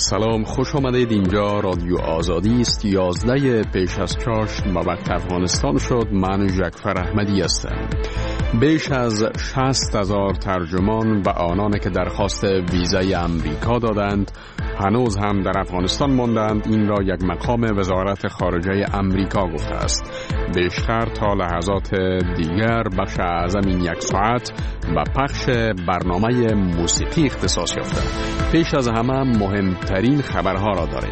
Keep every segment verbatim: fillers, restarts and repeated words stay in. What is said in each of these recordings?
سلام، خوش آمدید. اینجا رادیو آزادی است. یازده پیش از چاشت و وقت افغانستان شد. من جعفر احمدی هستم. بیش از شصت هزار ترجمان و آنانی که درخواست ویزای امریکا دادند هنوز هم در افغانستان ماندند. این را یک مقام وزارت خارجه امریکا گفته است. بیشتر تا لحظات دیگر بخش اعظم این یک ساعت و پخش برنامه موسیقی اختصاص یافته. پیش از همه مهمترین خبرها را داریم.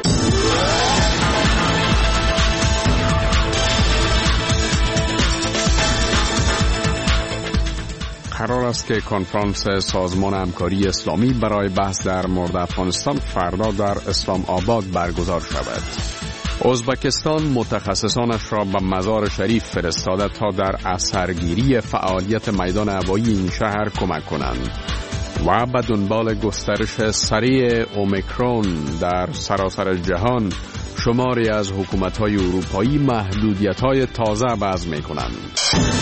قرار است که کنفرانس سازمان همکاری اسلامی برای بحث در مورد افغانستان فردا در اسلام آباد برگزار شود. ازبکستان متخصصانش را به مزار شریف فرستاده تا در اثرگیری فعالیت میدان هوایی این شهر کمک کنند و به دنبال گسترش سریع اومیکرون در سراسر جهان شماری از حکومت‌های اروپایی محدودیت‌های تازه وضع می‌کنند.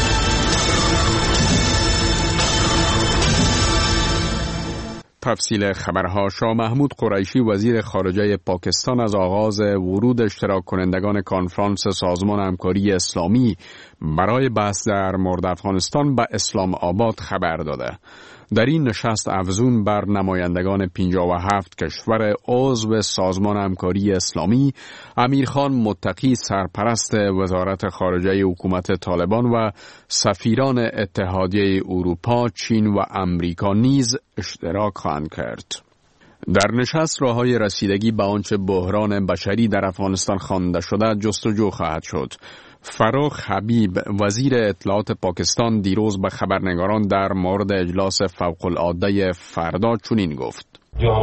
تفصیل خبرها. شاه محمود قریشی وزیر خارجه پاکستان از آغاز ورود اشتراک کنندگان کنفرانس سازمان همکاری اسلامی برای بحث در مورد افغانستان به اسلام آباد خبر داده. در این نشست افزون بر نمایندگان پنجاه و هفت کشور عضو سازمان همکاری اسلامی، امیرخان متقی سرپرست وزارت خارجه حکومت طالبان و سفیران اتحادیه اروپا، چین و امریکا نیز اشتراک خواهند کرد. در نشست راه‌های رسیدگی به آنچه بحران بشری در افغانستان خوانده شده جستجو خواهد شد. فروخ حبیب وزیر اطلاعات پاکستان دیروز به خبرنگاران در مورد اجلاس فوق‌العاده فردا چنین گفت: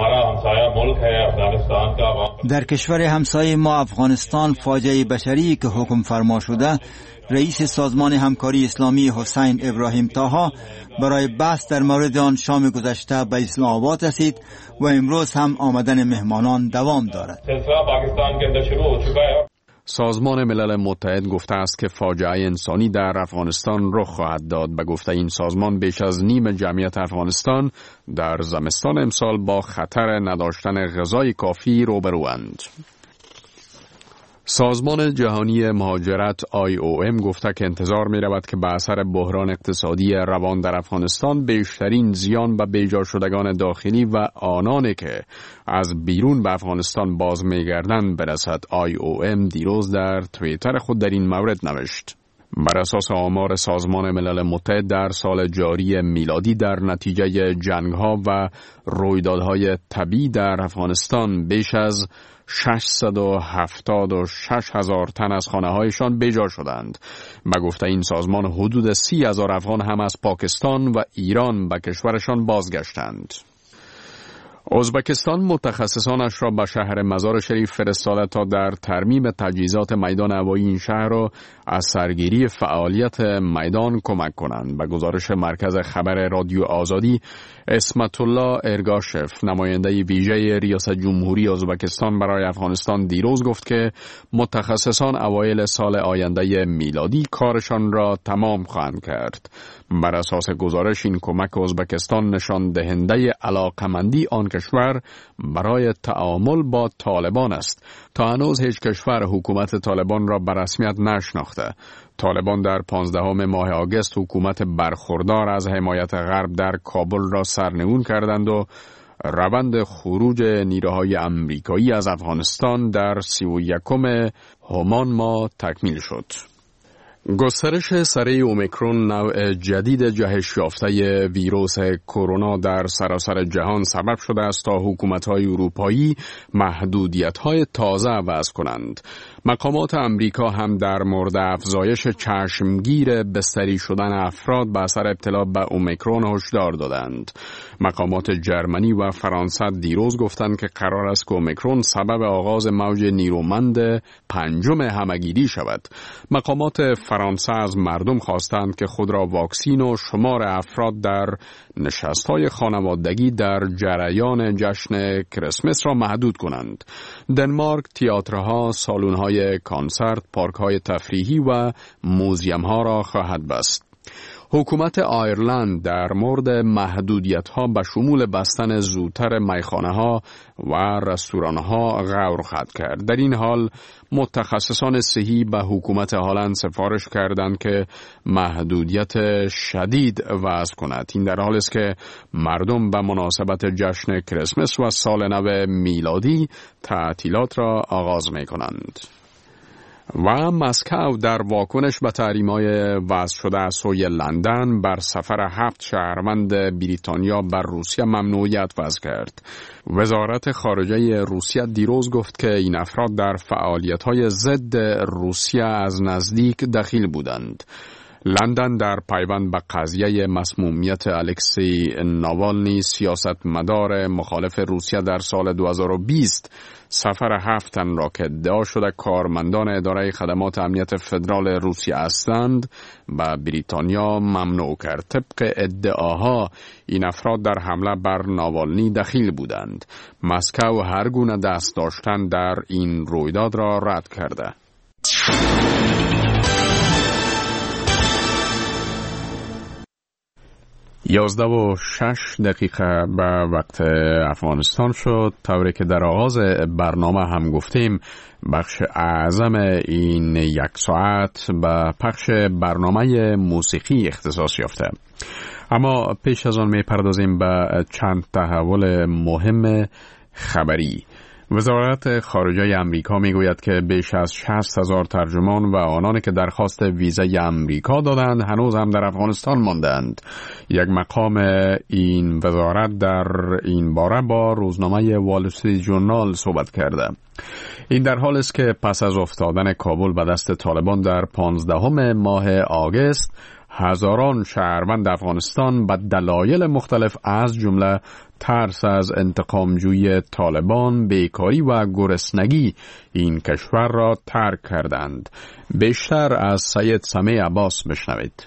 در کشور همسایه ما افغانستان فاجعه بشری که حکم فرما شده، رئیس سازمان همکاری اسلامی حسین ابراهیم طاها برای بحث در مورد آن شام گذشته به اسلام آباد رسید و امروز هم آمدن مهمانان دوام دارد. سازمان ملل متحد گفته است که فاجعه انسانی در افغانستان رخ خواهد داد. به گفته این سازمان بیش از نیم جمعیت افغانستان در زمستان امسال با خطر نداشتن غذای کافی روبروند. سازمان جهانی مهاجرت آی او ام گفته که انتظار می رود که به اثر بحران اقتصادی روان در افغانستان بیشترین زیان به بیجا شدگان داخلی و آنانی که از بیرون به افغانستان باز می گردند برسد. آی او ام دیروز در توییتر خود در این مورد نوشت: بر اساس آمار سازمان ملل متحد در سال جاری میلادی در نتیجه جنگ‌ها و رویدادهای طبیعی در افغانستان بیش از ششصد و هفتاد و شش هزار تن از خانه‌هایشان بیجا شدند. به گفته این سازمان حدود سی هزار افغان هم از پاکستان و ایران به کشورشان بازگشتند. ازبکستان متخصصانش را به شهر مزار شریف فرستاده تا در ترمیم تجهیزات میدان هوایی این شهر را از سرگیری فعالیت میدان کمک کنند. به گزارش مرکز خبر رادیو آزادی، اسمت الله ارگاشف نماینده ویژه ریاست جمهوری ازبکستان برای افغانستان دیروز گفت که متخصصان اوایل سال آینده میلادی کارشان را تمام خواهند کرد. بر اساس گزارش این کمک ازبکستان نشان دهنده علاقمندی آن کشور برای تعامل با طالبان است. تا هنوز هیچ کشور حکومت طالبان را به رسمیت نشناخته. طالبان در پانزدهم ماه آگوست حکومت برخوردار از حمایت غرب در کابل را سرنگون کردند و روند خروج نیروهای امریکایی از افغانستان در سی و یکم همان ماه تکمیل شد. گسترش سریع اومیکرون نوع جدید جهش یافته ویروس کرونا در سراسر جهان سبب شده است تا حکومت‌های اروپایی محدودیت‌های تازه وضع کنند. مقامات امریکا هم در مورد افزایش چشمگیر بستری شدن افراد به اثر ابتلا به اومیکرون هشدار دادند. مقامات جرمنی و فرانسه دیروز گفتند که قرار است که اومیکرون سبب آغاز موج نیرومند پنجم همه‌گیری شود. مقامات فرانسه از مردم خواستند که خود را واکسین و شمار افراد در نشست‌های خانوادگی در جریان جشن کریسمس را محدود کنند. دنمارک تئاترها، سالن‌های کانسرت، پارک‌های تفریحی و موزیم‌ها را خواهد بست. حکومت آیرلند در مورد محدودیت‌ها به شمول بستن زودتر میخانه‌ها و رستوران‌ها غور خواهد کرد. در این حال متخصصان صحی به حکومت هلند سفارش کردند که محدودیت شدید وضع کند. این در حالی است که مردم به مناسبت جشن کریسمس و سال نو میلادی تعطیلات را آغاز می‌کنند. و مسکو در واکنش به تحریم‌های وضع شده از سوی لندن بر سفر هفت شهروند بریتانیا بر روسیه ممنوعیت وضع کرد. وزارت خارجه روسیه دیروز گفت که این افراد در فعالیت‌های ضد روسیه از نزدیک دخیل بودند. لندن در پیوند به قضیه مسمومیت الکسی ناوالنی سیاستمدار مخالف روسیه در سال دو هزار و بیست سفر هفت تن را که ادعا شده کارمندان اداره خدمات امنیت فدرال روسیه هستند به بریتانیا ممنوع کرد. طبق ادعاها این افراد در حمله بر ناوالنی دخیل بودند. مسکو هر گونه دست داشتن در این رویداد را رد کرده. یازده و شش دقیقه به وقت افغانستان شد. طوری که در آغاز برنامه هم گفتیم بخش اعظم این یک ساعت به پخش برنامه موسیقی اختصاص یافته. اما پیش از آن می پردازیم به چند تحول مهم خبری. وزارت خارجه امریکا می گوید که بیش از شصت هزار ترجمان و آنانی که درخواست ویزای امریکا دادند هنوز هم در افغانستان ماندند. یک مقام این وزارت در این باره با روزنامه وال استریت ژورنال صحبت کرده. این در حالی است که پس از افتادن کابل به دست طالبان در پانزدهم ماه آگوست هزاران شهروند افغانستان به دلایل مختلف از جمله ترس از انتقامجویی طالبان، بیکاری و گرسنگی این کشور را ترک کردند. بیشتر از سید سمیع عباس بشنوید.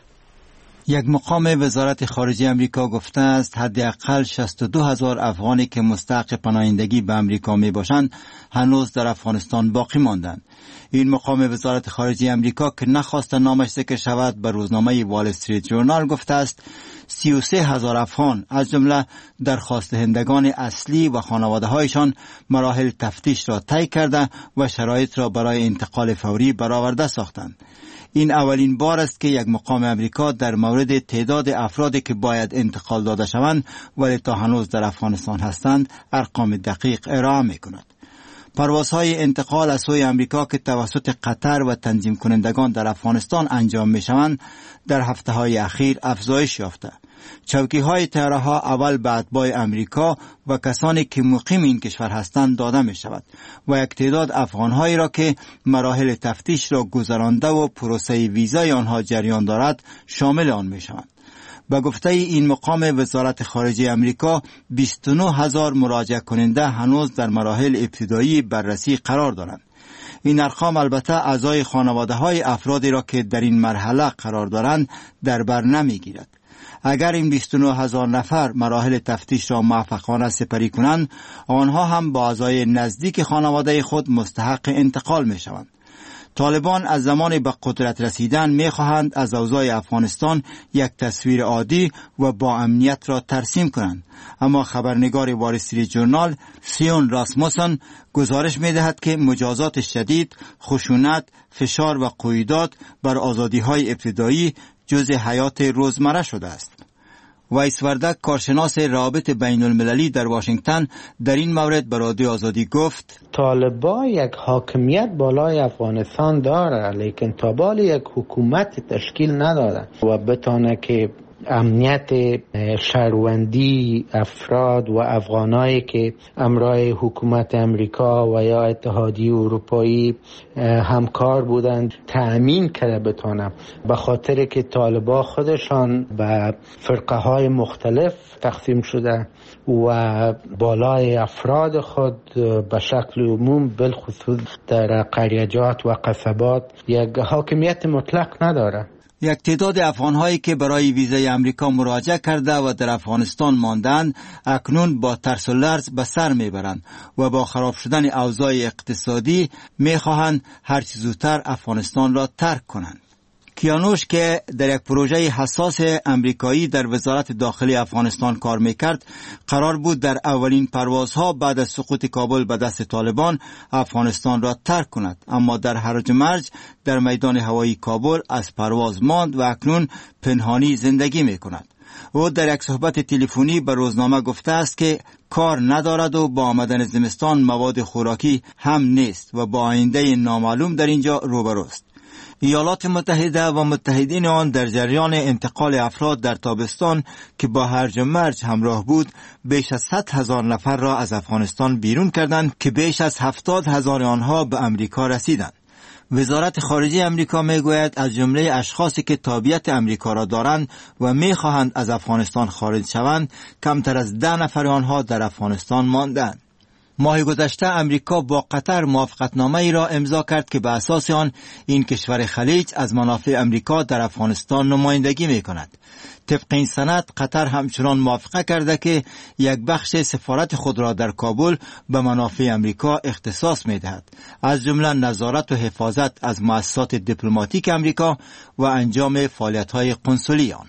یک مقام وزارت خارجه امریکا گفته است حداقل شصت و دو هزار افغانی که مستحق پناهندگی به امریکا می باشند هنوز در افغانستان باقی ماندند. این مقام وزارت خارجه امریکا که نخواست نامش ذکر شود به روزنامه وال استریت ژورنال گفته است سی و سه هزار افغان از جمله درخواست دهندگان اصلی و خانواده هایشان مراحل تفتیش را طی کرده و شرایط را برای انتقال فوری برآورده ساختند. این اولین بار است که یک مقام امریکا در مورد تعداد افرادی که باید انتقال داده شوند ولی تا هنوز در افغانستان هستند ارقام دقیق ارائه می کند. پروازهای انتقال از سوی امریکا که توسط قطر و تنظیم کنندگان در افغانستان انجام می شوند در هفته های اخیر افزایش یافته. چوکی های طیاره ها اول به اتباع امریکا و کسانی که مقیم این کشور هستند داده می شود و یک تعداد افغان هایی را که مراحل تفتیش را گذرانده و پروسه ویزای آنها جریان دارد شامل آن می شوند. به گفته این مقام وزارت خارجه امریکا بیست و نه هزار مراجعه کننده هنوز در مراحل ابتدایی بررسی قرار دارند. این ارقام البته اعضای خانواده های افرادی را که در این مرحله قرار دارند در بر نمی گیرد. اگر این بیست و نه هزار نفر مراحل تفتیش را موفقانه سپری کنند آنها هم با اعضای نزدیک خانواده خود مستحق انتقال می شوند. طالبان از زمان به قدرت رسیدن می خواهند از اوضاع افغانستان یک تصویر عادی و با امنیت را ترسیم کنند. اما خبرنگار وال استریت ژورنال سیون راسموسن گزارش می دهد که مجازات شدید، خشونت، فشار و قیودات بر آزادی های ابتدایی جزء حیات روزمره شده است. وایس وردک کارشناس روابط بین المللی در واشنگتن در این مورد به رادیو آزادی گفت طالبان یک حاکمیت بالای افغانستان داره لیکن تا بال یک حکومت تشکیل نداده و بتانه که امنیت شهروندی افراد و افغانایی که همراه حکومت امریکا و یا اتحادیه اروپایی همکار بودند تأمین کرده بتانم، به خاطر که طالبان خودشان به فرقه های مختلف تقسیم شده و بالای افراد خود به شکل عموم بالخصوص در قریجات و قصبات یک حاکمیت مطلق نداره. یک تعداد افغان‌هایی که برای ویزای امریکا مراجعه کرده و در افغانستان ماندند اکنون با ترس و لرز به سر میبرند و با خراب شدن اوضاع اقتصادی میخواهند هر چه زودتر افغانستان را ترک کنند. کیانوش که در یک پروژه حساس امریکایی در وزارت داخلی افغانستان کار میکرد، قرار بود در اولین پروازها بعد از سقوط کابل به دست طالبان افغانستان را ترک کند، اما در هرج و مرج در میدان هوایی کابل از پرواز ماند و اکنون پنهانی زندگی میکند. او در یک صحبت تلفنی به روزنامه گفته است که کار ندارد و با آمدن زمستان مواد خوراکی هم نیست و با آینده نامعلوم در اینجا روبروست. ایالات متحده و متحدین آن در جریان انتقال افراد در تابستان که با هرج و مرج همراه بود، بیش از صد هزار نفر را از افغانستان بیرون کردند که بیش از هفتاد هزار آنها به امریکا رسیدند. وزارت خارجه امریکا میگوید از جمله اشخاصی که تابعیت امریکا را دارند و میخواهند از افغانستان خارج شوند، کمتر از ده نفر آنها در افغانستان ماندند. ماه گذشته امریکا با قطر موافقتنامه ای را امضا کرد که به اساس آن این کشور خلیج از منافع امریکا در افغانستان نمایندگی میکند. طبق این سند قطر همچنان موافقه کرده که یک بخش سفارت خود را در کابل به منافع امریکا اختصاص میدهد، از جمله نظارت و حفاظت از مؤسسات دیپلماتیک امریکا و انجام فعالیت‌های قنصلی آن.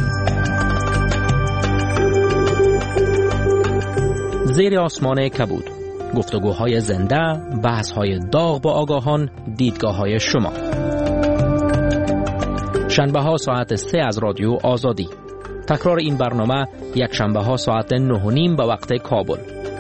زیر آسمان کبود، گفتگوهای زنده، بحث‌های داغ با آگاهان، دیدگاه‌های شما. شنبه ها ساعت سه از رادیو آزادی. تکرار این برنامه یک شنبه ها ساعت نه و نیم به وقت کابل.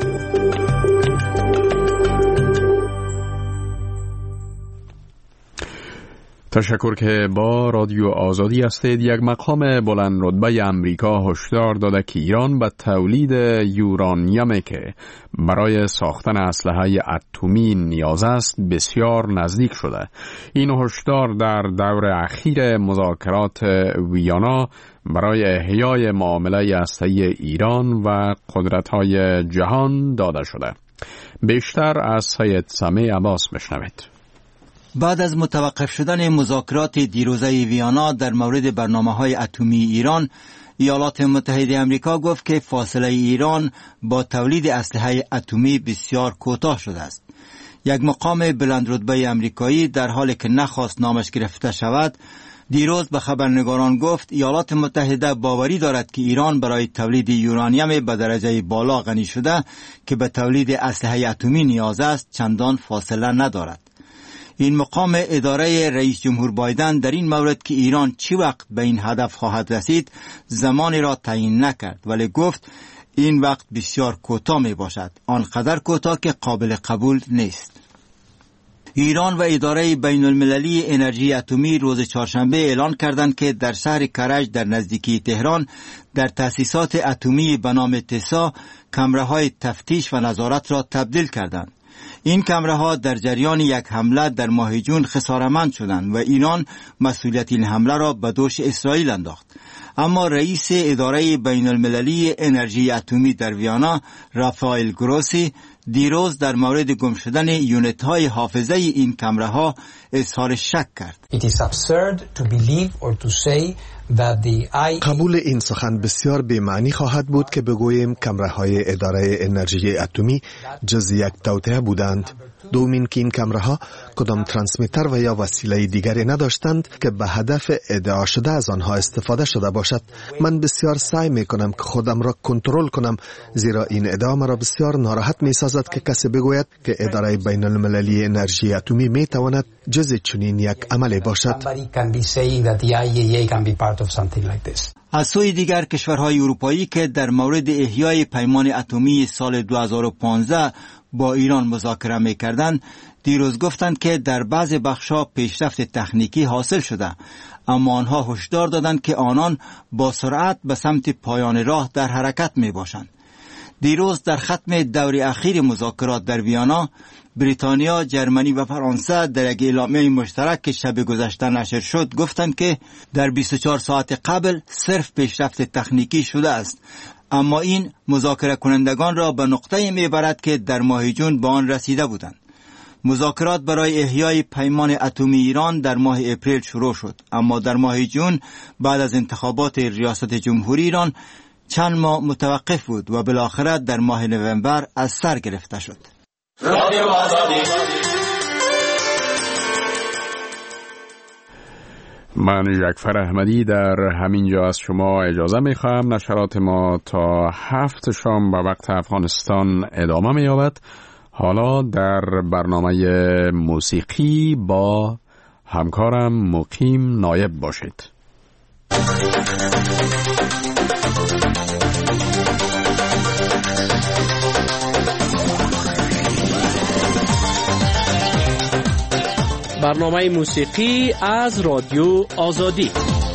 تشکر که با رادیو آزادی هستید. یک مقام بلند رتبه امریکا هشدار داده که ایران به تولید یورانیومی که برای ساختن اسلحه اتمی نیاز است بسیار نزدیک شده. این هشدار در دور اخیر مذاکرات ویانا برای احیای معامله هسته‌ای ایران و قدرت‌های جهان داده شده. بیشتر از سید سمی عباس بشنوید. بعد از متوقف شدن مذاکرات دیروزه ویانا در مورد برنامه‌های اتمی ایران، ایالات متحده آمریکا گفت که فاصله ایران با تولید اسلحه اتمی بسیار کوتاه شده است. یک مقام بلند رتبه آمریکایی در حالی که نخواست نامش گرفته شود، دیروز به خبرنگاران گفت ایالات متحده باوری دارد که ایران برای تولید یورانیم به درجه بالا غنی شده که به تولید اسلحه اتمی نیاز است چندان فاصله ندارد. این مقام اداره رئیس جمهور بایدن در این مورد که ایران چی وقت به این هدف خواهد رسید زمانی را تعیین نکرد، ولی گفت این وقت بسیار کوتاه می باشد، آنقدر کوتاه که قابل قبول نیست. ایران و اداره بین المللی انرژی اتمی روز چهارشنبه اعلان کردند که در شهر کرج در نزدیکی تهران در تأسیسات اتمی به نام تسا کامراهای تفتیش و نظارت را تبدیل کردند. این کامراها در جریان یک حمله در ماه جون خسارتمند شدند و ایران مسئولیت این حمله را به دوش اسرائیل انداخت. اما رئیس اداره بین المللی انرژی اتمی در ویانا رافائل گروسی دیروز در مورد گم شدن یونیت های حافظه این کامراها اظهار شک کرد. It is absurd to believe or to say that the I... قبول این سخن بسیار بی‌معنی خواهد بود که بگوییم کامراهای اداره انرژی اتمی جز یک توطئه بودند. دومین که این کامراها کدام ترانسمیتر و یا وسیله دیگری نداشتند که به هدف ادعا شده از آنها استفاده شده باشد. من بسیار سعی می کنم که خودم را کنترل کنم، زیرا این ادعا مرا بسیار ناراحت می سازد که کسی بگوید که اداره بین المللی انرژی اتمی می تواند جز چنین یک عملی باشد. از سوی دیگر کشورهای اروپایی که در مورد احیای پیمان اتمی سال دو هزار و پانزده با ایران مذاکره می‌کردند، دیروز گفتند که در بعض بخش‌ها پیشرفت تکنیکی حاصل شده، اما آنها هشدار دادند که آنان با سرعت به سمت پایان راه در حرکت می‌باشند. دیروز در ختم دور اخیر مذاکرات در ویانا، بریتانیا، جرمنی و فرانسه در یک اعلامیه مشترک که شب گذشته نشر شد گفتند که در بیست و چهار ساعت قبل صرف پیشرفت تکنیکی شده است، اما این مذاکره کنندگان را به نقطه‌ای میبرد که در ماه جون به آن رسیده بودند. مذاکرات برای احیای پیمان اتمی ایران در ماه اپریل شروع شد، اما در ماه جون بعد از انتخابات ریاست جمهوری ایران چند ماه متوقف بود و بالاخره در ماه نوامبر از سر گرفته شد. رادیو آزادی. من یکفر احمدی در همین جا از شما اجازه میخواهم. نشرات ما تا هفت شام به وقت افغانستان ادامه می‌یابد. حالا در برنامه موسیقی با همکارم مقیم نایب باشید. برنامه موسیقی از رادیو آزادی.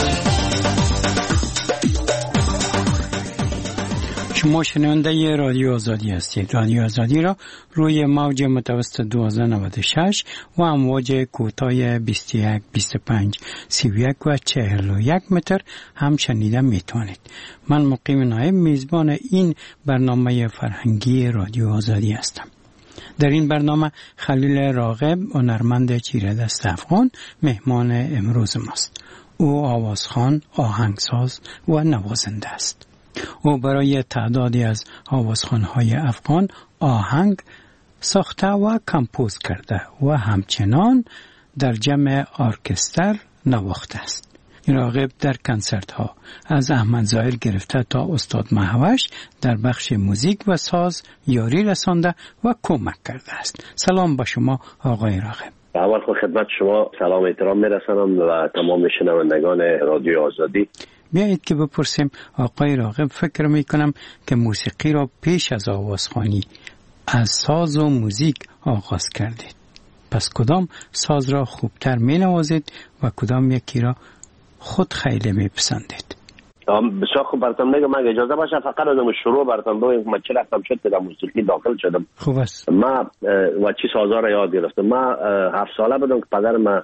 شما شنونده رادیو آزادی هستید. رادیو آزادی را روی موج متوسط دوازده نود و شش و امواج کوتاه بیست و یک، بیست و پنج، سی و یک و چهل و یک متر هم شنیده میتوانید. من مقیم نایب میزبان این برنامه فرهنگی رادیو آزادی هستم. در این برنامه خلیل راغب، هنرمند چیره‌دست افغان، مهمان امروز ماست. او آوازخوان، آهنگساز و نوازنده است. او برای تعدادی از آوازخوان‌های افغان آهنگ ساخته و کمپوز کرده و همچنان در جمع ارکستر نواخته است. راغب در کنسرت ها از احمد ظاهر گرفته تا استاد مهوش در بخش موزیک و ساز یاری رسانده و کمک کرده است. سلام با شما آقای راغب. اول خود خدمت شما سلام احترام میرسانم و تمام شنوندگان رادیو آزادی. بیایید که بپرسیم آقای راغب، فکر میکنم که موسیقی را پیش از آوازخوانی از ساز و موزیک آغاز کردید. پس کدام ساز را خوبتر می نوازید و کدام یکی را خود خیلی می پسندید؟ بسیار خوب براتون میگم. اگه اجازه باشه فقط از شروع براتون بگم من چه رفتم شد در موسیقی داخل شدم. خوب است. ما و چی سازا را یاد گرفتم. ما هفت ساله بودم که پدر ما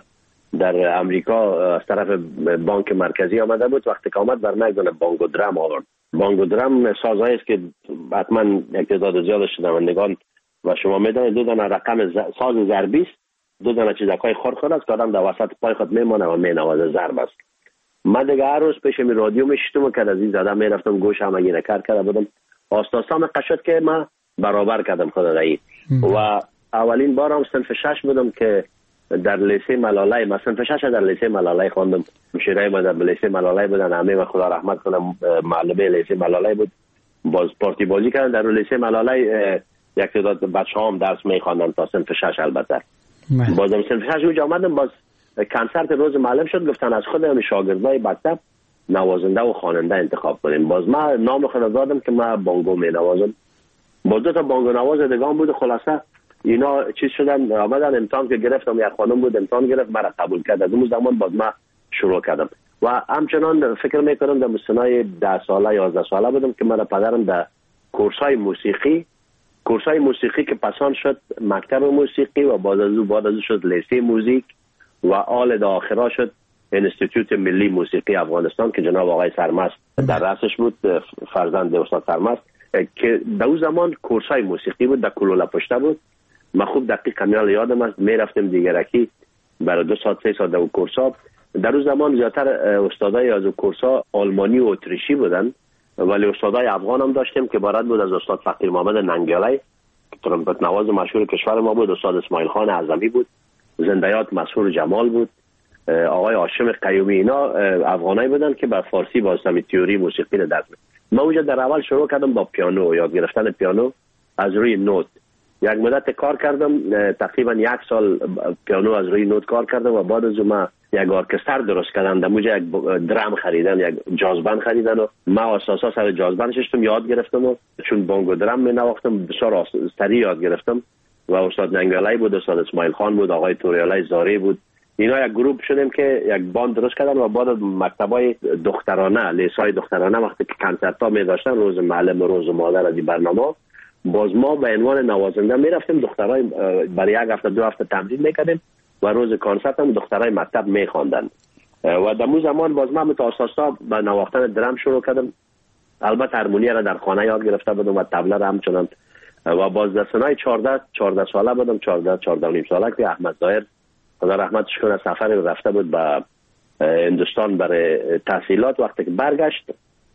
در امریکا از طرف بانک مرکزی آمده بود. وقتی که آمد بر من یک بانگو درام آورد. بانگو درام سازهایی است که حتما یک تعداد زیاد شنوندگان و شما میدونید دو دانه رقم ساز ضربی است، دو دانه چیزکای خردخرد است که آدم در وسط پای خود میمونه و مینوازه ضرب است. من دیگه هر روز پیش می رادیو میشتم و که از این زدم میرفتم گوشم اگه نکار کرده بودم. آستاسا مقشد که ما برابر کردم خود دایی و اولین بارم صنف شش بودم که در لیسه ملالای، من صنف شش در لیسه ملالای خواندم. مشیرای ما در لیسه ملالای بودن، همه و خدا رحمت کنم معلمه لیسه ملالای بود. باز پارتی بازی کردن در لیسه ملالای. یک تعداد بچه‌ها هم درس می‌خواندن تا صنف شش. البته بازم صنف شش اونجا آمدم. باز کنسرت روز معلم شد، گفتن از خود هم شاگردای مکتب نوازنده و خواننده انتخاب کنیم. باز ما نام خود دادم که ما بانگو می‌نوازم. با دو تا بانگو نواز دیگه بود. خلاصه اینا چیز شدن، آمدن امتحان که گرفتم. یک خانم بود امتحان گرفت، مرا قبول کرد. از اون زمان بعد ما شروع کردم و همچنان فکر میکنم در سنای ده ساله یازده ساله بودم که من پدرم در کورسای موسیقی کورسای موسیقی که پسان شد مکتب موسیقی و بعد از اون بعد از شد لیسه موزیک و آل آخرا شد انستیتوت ملی موسیقی افغانستان که جناب آقای سرمست در رأسش بود، فرزند استاد سرمست، که در اون زمان کورسای موسیقی بود، در کلوله پشته بود. من خوب دقیق کمیال یادم است. میرفتیم دیگرکی برای دو ساعت سه ساعت در اون کورسا. در اون زمان زیادتر استادای از اون کورسا آلمانی و اتریشی بودن، ولی استادای افغان هم داشتیم که بارد بود از استاد فقیر محمد ننگیالی که ترمپت نواز مشهور کشور ما بود، استاد اسماعیل خان اعظمی بود، زندیات مسحور جمال بود، آقای هاشم قیومی. اینا افغانایی بودن که بر فارسی واسطه تئوری موسیقی رو درس می‌دادن. من اونجا در اول شروع کردم با پیانو، یاد گرفتن پیانو از روی نوت. یک مدت کار کردم، تقریبا یک سال پیانو از روی نوت کار کردم و بعد از اون ما یک ارکستر درست کردم. در اونجا یک درام خریدن، یک جازبند خریدن و ما اساسا سر جازبند شدم یاد گرفتم و چون بانگو درام می نواختم بسیار سریع یاد گرفتم و استاد ننگیالی بود، استاد اسماعیل خان بود، آقای توریالی زاری بود. اینا یک گروپ شدیم که یک باند درست کردن و بعد مکتبای دخترانه، لیسای دخترانه وقتی که کنسرت‌ها می داشتن روز معلم و روز مادر از این برنامه، باز ما به عنوان نوازنده می رفتیم دخترای برای یک هفته دو هفته تمرین میکردیم و روز کنسرت هم دخترای مکتب می خواندن و در اون زمان باز ما متاسسا به نواختن درام شروع کردم. البته هارمونی را در خانه یاد گرفته بودم و طبله را همچنان و باز در سنای چهارده چهارده ساله بودم، چهارده چهارده و نیم ساله که احمد ظاهر خدا رحمتش کنه سفر رفته بود به هندوستان برای تحصیلات. وقتی که برگشت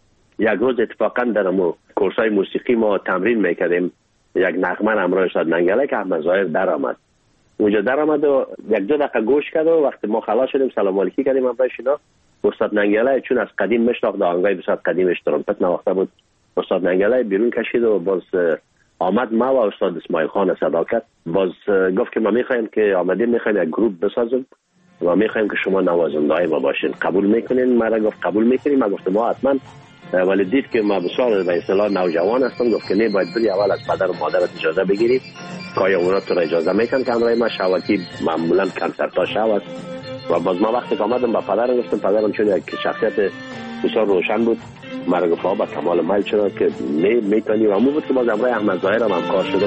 یک روز اتفاقا در مو کورسای موسیقی ما تمرین میکردیم، یک نغمه همراه استاد ننگیالی که احمد ظاهر در آمد اونجا در آمد و یک دو دقیقه گوش کرد و وقتی ما خلاص شدیم سلام علیکی کردیم هم اینا. استاد ننگیلای چون از قدیم میشناخت آهنگای بسیار قدیمش ترامپت نواخته بود، استاد ننگیلای بیرون کشید و باز آمد ما و استاد اسماعیل خان صداقت باز گفت که ما میخوایم که آمدیم میخوایم یک گروپ بسازیم و میخوایم که شما نوازنده ما باشین، قبول میکنین؟ ما را گفت قبول میکنیم. ما گفتم ما حتما، ولی دید که ما بسیار به اصطلاح نوجوان هستم، گفت که نه باید بری اول از پدر و مادرت اجازه بگیری که آیا اونا تو را اجازه میکنن که همراه ما شوکی معمولا کنسرتا شو است. و باز ما وقتی که آمدم با پدرم گفتم، پدرم چون یک شخصیت بسیار روشن بود ما را گفت با کمال میل چرا که می میتونی و همون بود که باز همراه احمد ظاهر هم همکار شدم.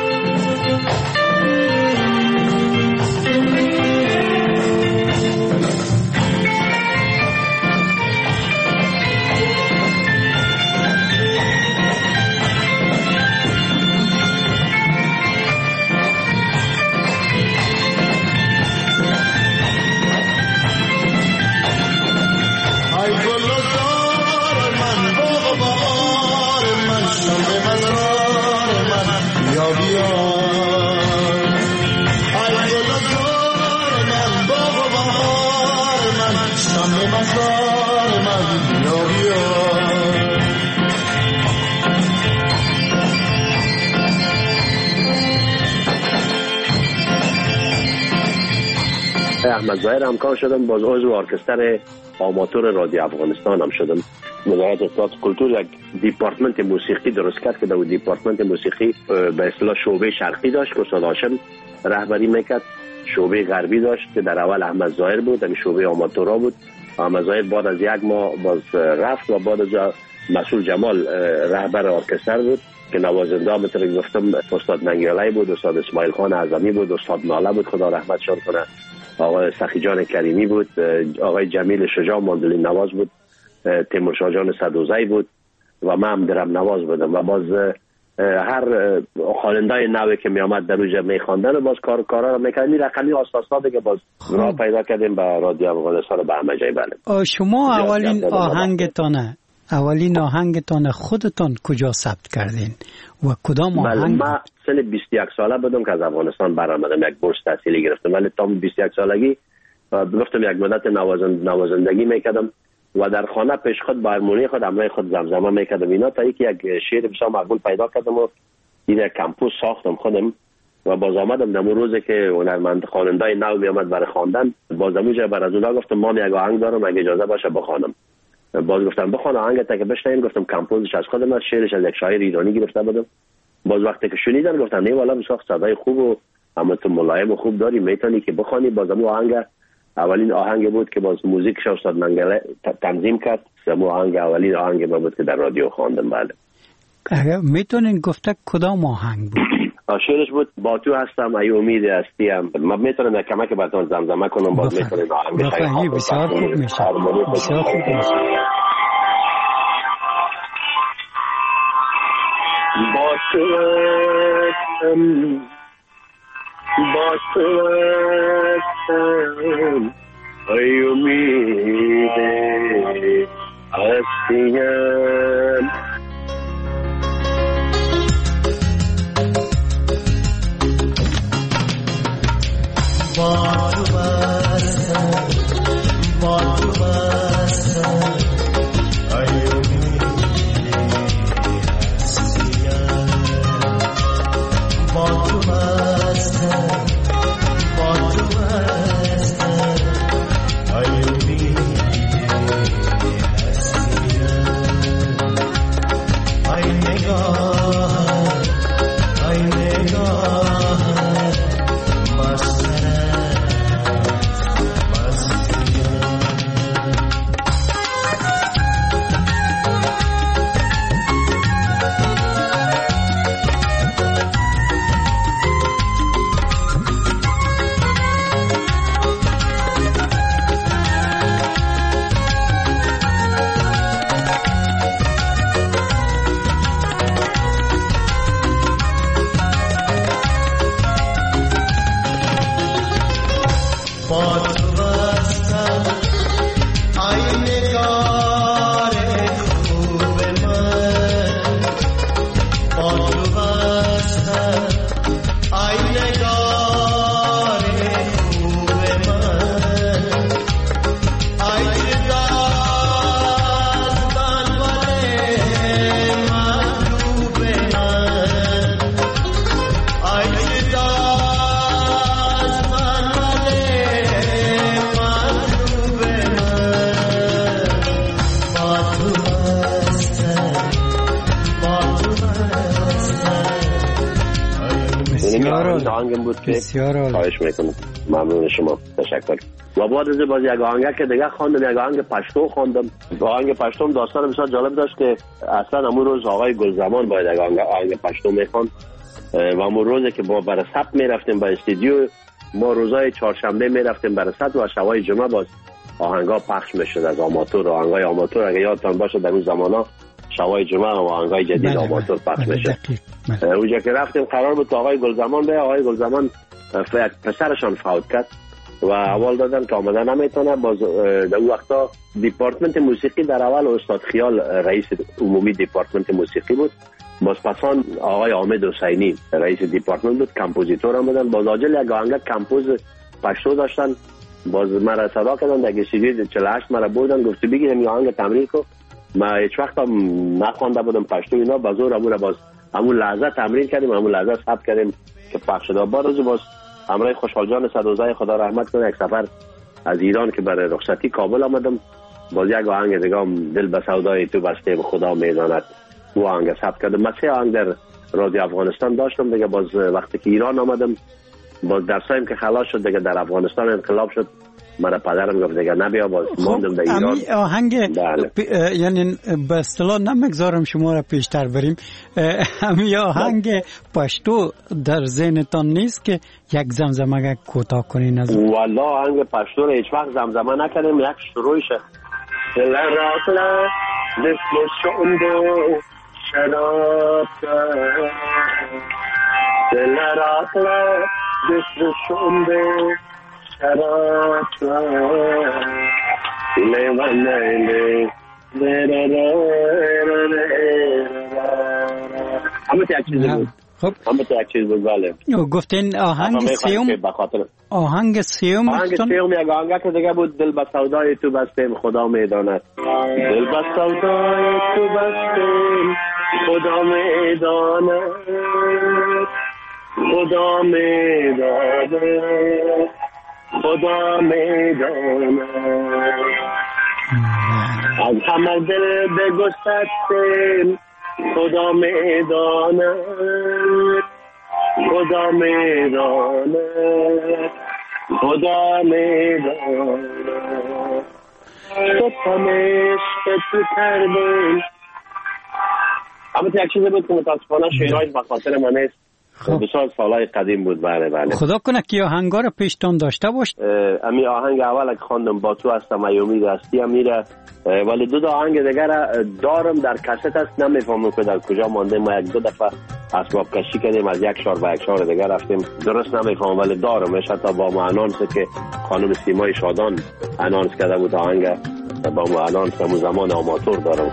احمد ظاهر همکار شدم، باز عضو ارکستر آماتور رادیو افغانستان هم شدم. وزارت اطلاعات کلتور یک دیپارتمنت موسیقی درست کرد که در دیپارتمنت موسیقی به اصطلاح شعبه شرقی داشت که استاد هاشم رهبری میکرد، شعبه غربی داشت که در اول احمد ظاهر بود، در شعبه آماتورا بود. احمد ظاهر بعد از یک ماه باز رفت و بعد از مسئول جمال رهبر ارکستر بود که نوازنده ها مثل گفتم استاد ننگیلای بود، استاد اسماعیل خان اعظمی بود، استاد ناله بود خدا رحمتشان کنه، آقای سخی جان کریمی بود، آقای جمیل شجاع ماندولین نواز بود، تیمور شاه جان صدوزی بود و من هم درم نواز بودم. و باز هر خواننده نوی که می آمد در روی می خواندن و باز کار کارا رو میکردیم. این رقمی اساسا دیگه باز راه پیدا کردیم به رادیو افغانستان به همه جای. بله شما اولین آهنگتانه اولین آهنگتان خودتان کجا ثبت کردین و کدام آهنگ؟ من سن بیست و یک ساله بودم که از افغانستان برآمدم، یک بورس تحصیلی گرفتم، ولی تا بیست و یک سالگی گفتم یک مدت نوازند نوازندگی میکردم و در خانه پیش خود با هارمونی خود همراه خود زمزمه میکردم اینا، تا اینکه یک شعر بسیار مقبول پیدا کردم و این کمپوز ساختم خودم و باز آمدم در روزی که هنرمند خواننده نو می آمد برای خواندن، باز اونجا بر از اونها گفتم ما یک آهنگ دارم اگه اجازه باشه بخوانم. باز گفتم بخوان آهنگت که بشنویم، گفتم کمپوزش از خودم است، شعرش از یک شاعر ایرانی گرفته بودم. باز وقتی که شنیدن گفتم نه والا بسیار صدای خوب و اما تو ملایم و خوب داری میتونی که بخوانی. باز اون آهنگ اولین آهنگ بود که باز موزیکش استاد ننگیلای تنظیم کرد، اون آهنگ اولین آهنگ بود که در رادیو خواندم. بله اگه میتونین گفته کدام آهنگ بود؟ شعرش بود با تو هستم ای امید هستیم. من میتونم یک کمک براتون زمزمه کنم، باز میتونم آهنگ خیلی بسیار خوب میشه، بسیار خوب میشه. با تو هستم با تو هستم ای امید هستیم. با تو هستم با تو هستم ای امید هستیم. با تو هستم با تو هستم ای امید هستیم. ای نگاه ای نگاه آهنگم بود که خواهش میکنم. ممنون شما، تشکر. و بعد از باز یک آهنگ که دیگه خواندم، یک آهنگ پشتو خواندم. آهنگ پشتو داستان بسیار جالب داشت که اصلا همون روز آقای گلزمان باید یک آهنگ پشتو میخواند و همون روزی که با برای ثبت میرفتیم به استودیو، ما روزای چهارشنبه میرفتیم برای ثبت و شبای جمعه باز آهنگا پخش میشد از آماتور. آهنگای آماتور اگه یادتان باشه در اون زمانا شبای جمعه و آهنگای جدید آماتور پخش میشد. اونجا که رفتیم قرار بود آقای گلزمان به آقای گلزمان پسرشان فوت کرد و اول دادن که آمده نمیتونه. باز در اون وقتا دیپارتمنت موسیقی در اول استاد خیال رئیس عمومی دیپارتمنت موسیقی بود، باز پسان آقای حامد حسینی رئیس دیپارتمنت بود، کمپوزیتور هم بودن. باز آجل یک آهنگ کمپوز پشتو داشتن، باز مرا صدا کردن در استودیو چهل و هشت مرا بردن، گفت بگیرم این آهنگ تمرین کن. ما هیچ وقت هم نخوانده بودم پشتو اینا، باز اون باز همون لحظه تمرین کردیم، همون لحظه ثبت کردیم که پخش شد. بعد از باز همراه خوشحال جان صدوزای خدا رحمت کنه یک سفر از ایران که برای رخصتی کابل آمدم، باز یک آهنگ دیگه هم دل به سودای تو بسته خدا میداند او آهنگ ثبت کردم. من سه آهنگ در رادیو افغانستان داشتم دیگه. باز وقتی که ایران آمدم باز درسایم که خلاص شد دیگه، در افغانستان انقلاب شد، مرا پدرم گفت دیگه نبیا، باز ماندم در ایران. خب آهنگ پ... یعنی به اصطلاح نمیگذارم شما را پیشتر بریم، همین آهنگ پشتو در ذهنتان نیست که یک زمزمه کوتاه کنین؟ از والله آهنگ پشتو رو هیچ وقت زمزمه نکردیم، یک شروعشه لراقلا دست شوندو شراب لراقلا دست شوندو شراب لیوانه همه یک چیزی بود. خب همه یک چیز بود. بله گفتین آهنگ سیوم، آهنگ سیوم آهنگ سیوم یک آهنگ که دیگه بود، دل به سودای تو بستیم خدا میداند. دل به سودای تو بستیم خدا میداند، خدا میداند، خدا میداند. از همه دل بگسستیم خدا میداند، خدا میداند، خدا میداند. تو تمش که تو کردیم همه یک چیزی بود که متاسفانه شعرهایش به خاطر من نیست، بسیار سالهای قدیم بود. بله بله خدا کنه که آهنگا رو پیشتان داشته باش. امی آهنگ اول که خواندم با تو هستم ای امید هستی میره، ولی دو تا آهنگ دیگر دارم در کست است، نمیفهمم که در کجا مانده. ما یک دو دفعه اسباب کشی کردیم از یک شهر به یک شهر دیگر رفتیم، درست نمیفهمم ولی دارمش، حتی با ما انانس که خانم سیمای شادان انانس کرده بود آهنگ، با ما انانس همون زمان آماتور دارم.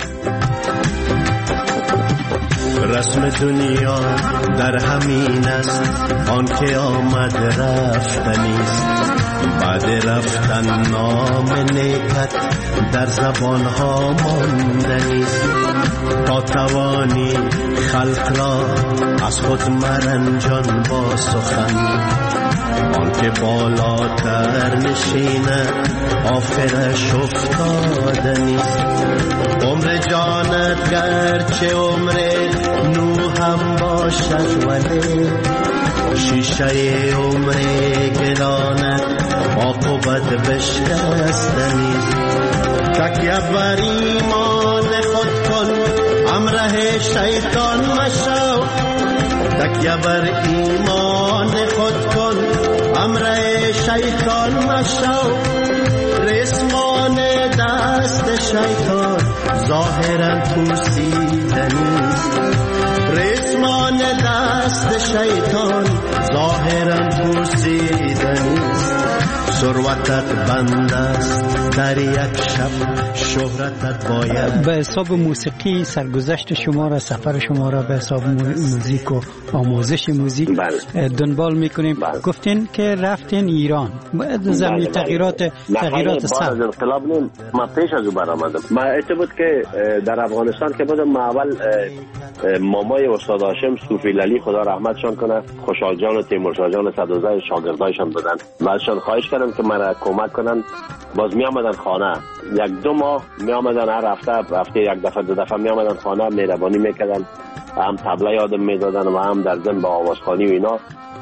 رسم دنیا در همین است، آن که آمد رفتنیست، بعد رفتن نام نیکت در زبانها ماندنیست. تا توانی خلق را از خود مرنجان با سخن، آن که بالاتر نشینه آخرش افتادنیست. عمر جانت گرچه عمر نو هم باشد ولی شیشه عمر گلانت عاقبت بشکستنیست. تکیه بر ایمان خود کن همراه شیطان مشو، تکیه بر ایمان خود کن همراه شیطان مشو. رسمان دست شیطان ظاهرا پوسیدنیست، رسمان دست شیطان ظاهرا پوسیدنیست. ثروتت بند است در یک شب، شهرتت باید. به حساب موسیقی سرگذشت شما را، سفر شما را به حساب موزیک و آموزش موزیک بله. دنبال میکنیم. بله. گفتین که رفتین ایران زمین بله. تغییرات تغییرات سر بعد از انقلاب نیم ما پیش از او برآمدم. ما اعتقاد بود که در افغانستان که بودم، ما اول مامای استاد هاشم صوفی لالی خدا رحمتشان کنه، خوشحال جان و تیمورشاه جان صدوزای شاگردایشان بودن، بعدشان خواهش کردم که مرا کمک کنن. باز می آمدن خانه، یک دو ماه می آمدن، هر هفته هفته یک دفعه دو دفعه می آمدن خانه، مهربانی میکردن، هم طبله یادم میدادن و هم در ضمن با آوازخوانی و اینا.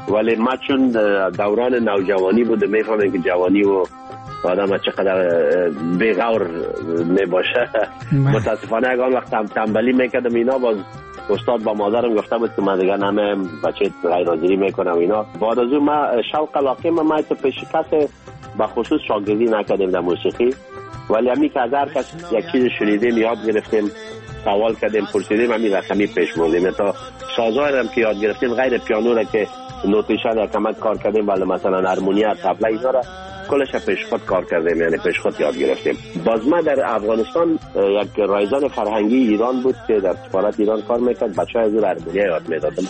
ولی ما چون دوران نوجوانی بود میفهمیم که جوانی و آدم چقدر بی‌غور میباشه. متاسفانه اگر وقت تنبلی میکردم اینا، باز استاد با مادرم گفته بود که من دیگه نمیم بچه غیر حاضری میکنم اینا. بعد از اون ما شوق علاقه ما ما تو پیش کس به خصوص شاگردی نکردیم در موسیقی، ولی همین که از هر کس یک چیز شنیدیم یاد گرفتیم، سوال کردیم، پرسیدیم، همین رقمی پیش بردیم. تا سازهای هم که یاد گرفتیم غیر پیانو را که نوتیشن را کمک کار کردیم، ولی مثلا هارمونیا، طبله اینا را کلش پیش خود کار کردیم، یعنی پیش خود یاد گرفتیم. باز ما در افغانستان یک رایزان فرهنگی ایران بود که در سفارت ایران کار میکرد، بچه‌ها از هارمونیا یاد میدادم.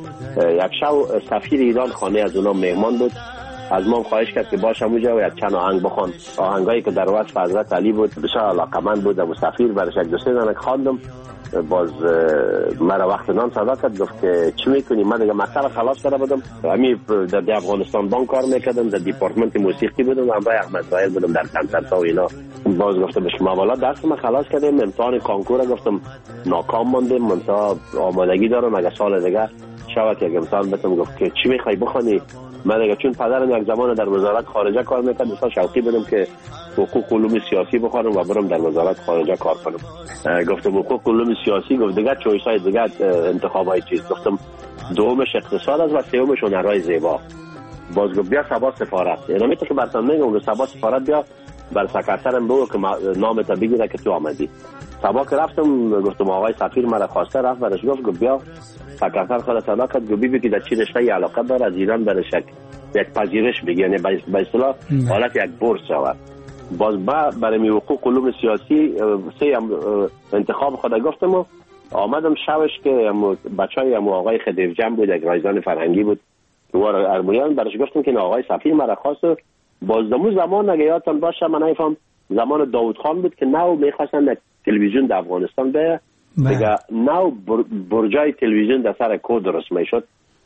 یک شب سفیر ایران خانه از اونا مهمان بود، از ما خواهش کرد که باشم اونجا و یک چند آهنگ بخوان. آهنگایی که در وصف حضرت علی بود، بسیار علاقمند بود. ابو سفیر برش یک دو سه دانه خواندم. باز مرا وقت نان صدا کرد، گفت که چی میکنی؟ من دیگه مکتب خلاص کرده بودم، همین در افغانستان بانک کار میکردم، در دیپارتمنت موسیقی بودم، همراه احمد زاهد بودم در کنسرت‌ها و اینا. باز گفتم به شما والا درس ما خلاص کردیم، امتحان کانکور گفتم ناکام موندیم، من تا آمادگی دارم اگه سال دیگه شاید یک امتحان بتم. گفت که چی میخوای بخونی؟ من دیگه چون پدرم یک زمان در وزارت خارجه کار میکرد، مثلا شوقی بودم که حقوق علوم سیاسی بخونم و برم در وزارت خارجه کار کنم. گفتم حقوق علوم سیاسی، گفت دیگه چویس های دیگه انتخابای چیز. گفتم دومش اقتصاد است و سومش هنرهای زیبا. باز گفت بیا سبا سفارت، یعنی میگه که براتون میگم سبا سفارت بیا بر سکرترم بگو که نامت بگیره که تو آمدی. سبا که رفتم گفتم آقای سفیر مرا خواسته، رفت برش گفت گفت بیا سکرتر خود صدا کرد، گفت ببین که در چی رشته علاقه داره، از ایران برش یک پذیرش بگی، یعنی به اصطلاح حالت یک بورس شود. باز با برای حقوق علوم سیاسی سه انتخاب خود گفتم و آمدم شبش که بچهای هم آقای خدیوجم بود، یک رایزان فرهنگی بود تو ارمونیان، برش گفتم که آقای سفیر مرا خواست. باز دمو زمان اگه یادتان باشه من نمیفهم زمان داوود خان بود که نو میخواستن تلویزیون در افغانستان به دیگه نو برجای تلویزیون در سر کود درست میشد.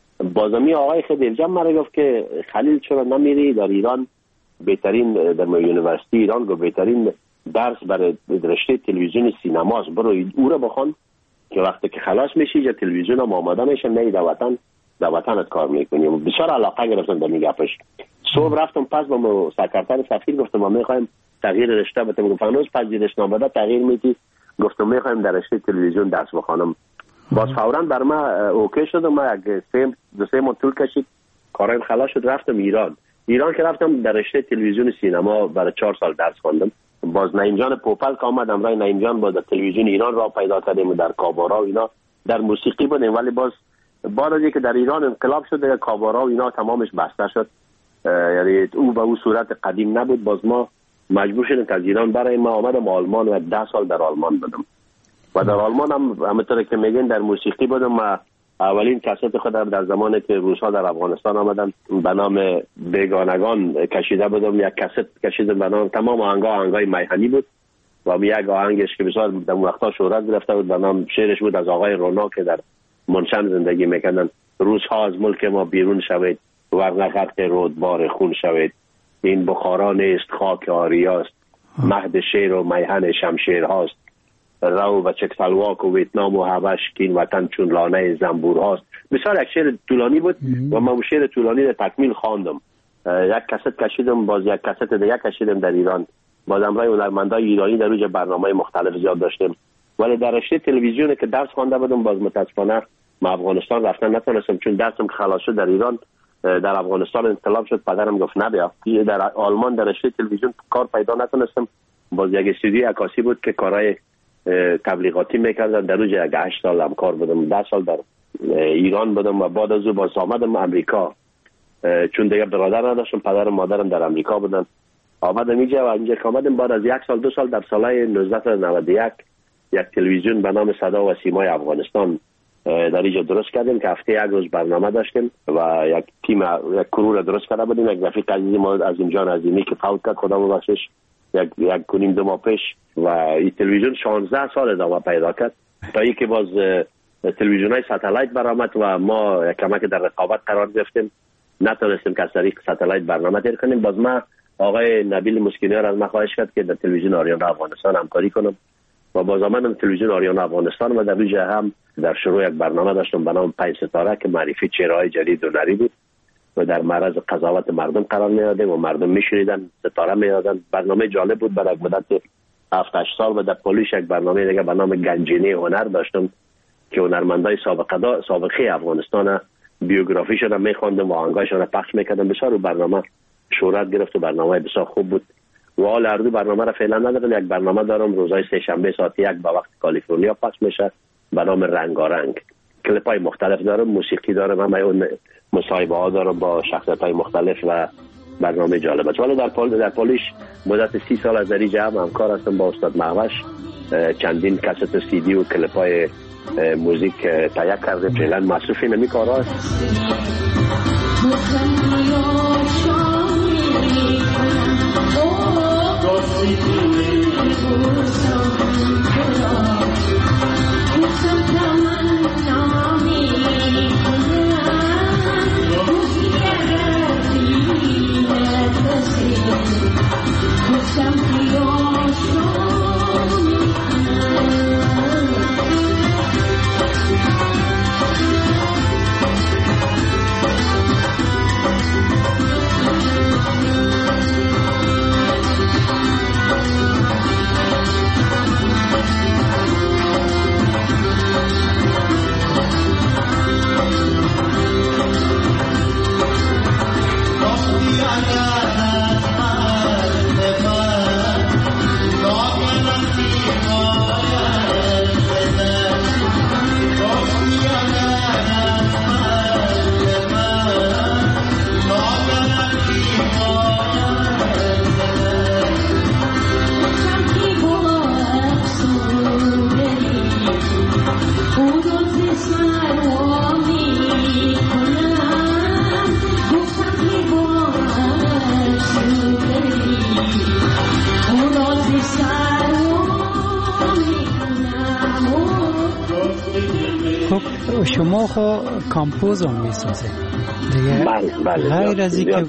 بازمی آقای خدیوجم مرا گفت که خلیل چرا نمیری در ایران، بهترین در یونیورسیتی ایران گفت بهترین درس برای رشته تلویزیون سینماست، برو او را بخوان که وقتی که خلاص میشی جا تلویزیون هم آماده میشه، نه در وطن در وطنت کار میکنی. بسیار علاقه گرفتم در این گپش. صبح رفتم پس با سکرتر سفیر گفتم ما میخوایم تغییر رشته بدیم. گفت هنوز پذیرش نامه تغییر میدی؟ گفتم میخوایم در رشته تلویزیون درس بخوانم. باز فوراً بر ما اوکی شد و ما یک سه دو سه ماه طول کشید کارم خلاص شد، رفتم ایران. ایران که رفتم در رشته تلویزیون سینما برای چهار سال درس خواندم. باز نعیم جان پوپل که آمدم رای نعیم جان با در تلویزیون ایران را پیدا کردیم و در کابارا و اینا در موسیقی بودیم، ولی باز بعد از اینکه در ایران انقلاب شد دیگه کابارا و اینا تمامش بسته شد، یعنی او به او صورت قدیم نبود. باز ما مجبور شدیم که از ایران برای ما آمدم آلمان و ده سال در آلمان بودم و در آلمان هم همونطور که میگن در موسیقی بودم. و اولین کست خودم در زمانی که روس‌ها در افغانستان آمدن به نام بیگانگان کشیده بودم، یک کست کشیدم به نام تمام آهنگا آهنگای میهنی بود و یک آهنگش که بسیار در وقتا شهرت گرفته بود به نام شعرش بود از آقای رونا که در منشن زندگی میکردن: روزها از ملک ما بیرون شوید ورنه غرق رودبار خون شوید، این بخارا نیست خاک آریاست، مهد شیر و میهن شمشیر هاست، رو و چکسلواک و ویتنام و حبش که این وطن چون لانه زنبور هاست. بسیار یک شعر طولانی بود و من شعر طولانی رو تکمیل خواندم. یک کست کشیدم، باز یک کست دیگه کشیدم در ایران، باز امرای هنرمندای ایرانی در روی برنامه مختلف زیاد داشتیم. ولی در رشته تلویزیون که درس خوانده بودم باز متاسفانه ما افغانستان رفتن نتونستم، چون درسم که خلاص شد در ایران در افغانستان انقلاب شد، پدرم گفت نبیا. در آلمان در رشته تلویزیون کار پیدا نتونستم. باز یک استودیو عکاسی بود که کارهای تبلیغاتی میکردن، در روز یک هشت سال هم کار بودم. ده سال در ایران بودم و بعد از او باز آمدم امریکا، چون دیگه برادر نداشتم، پدر و مادرم در امریکا بودن. آمدم اینجا و اینجا که آمدم بعد از یک سال دو سال در سال نوزده نود و یک یک تلویزیون به نام صدا و سیمای افغانستان در اینجا درست کردیم که هفته یک روز برنامه داشتیم و یک تیم یک کرو را درست کرده بودیم. یک رفیق عزیزی ما از اینجا عظیمی که فوت کرد خدا ببخشش یک یک کنیم دو ماه پیش و این تلویزیون شانزده سال ادامه پیدا کرد تا اینکه باز تلویزیون‌های ساتلایت برآمد و ما یک کمک در رقابت قرار گرفتیم، نتونستیم که از طریق ساتلایت برنامه تیر کنیم. باز ما آقای نبیل مسکینیار از ما خواهش کرد که در تلویزیون آریانا افغانستان همکاری کنم و باز آمدم تلویزیون آریانا افغانستان و در روی هم در شروع یک برنامه داشتم به نام پنج ستاره که معرفی چهره‌های جدید هنری بود و در معرض قضاوت مردم قرار می دادیم و مردم می شنیدن، ستاره می دادن. برنامه جالب بود. برای مدت هفت هشت سال و در پولیش یک برنامه دیگه به نام گنجینه هنر داشتم که هنرمندای سابقه دا سابقه افغانستان بیوگرافیشون رو می‌خواندم و آهنگاشون رو پخش می‌کردم. بسیار برنامه شهرت گرفت و برنامه بسیار خوب بود. و حال هر دو برنامه را فعلا ندارم. یک برنامه دارم روزهای سه شنبه ساعت یک به وقت کالیفرنیا پخش میشه به نام رنگارنگ. کلیپ‌های مختلف دارم، موسیقی دارم، همه اون مصاحبه‌ها دارم با شخصیت‌های مختلف و برنامه جالب است. ولی در پول در پولیش مدت سی سال از در جمع همکار هستم با استاد مهوش. چندین کست سی دی و کلیپ‌های موزیک تهیه کرده. فعلا مصروف نمی کارا است. شما خو کامپوز هم میسازه دیگه؟ بله بله. غیر از اینکه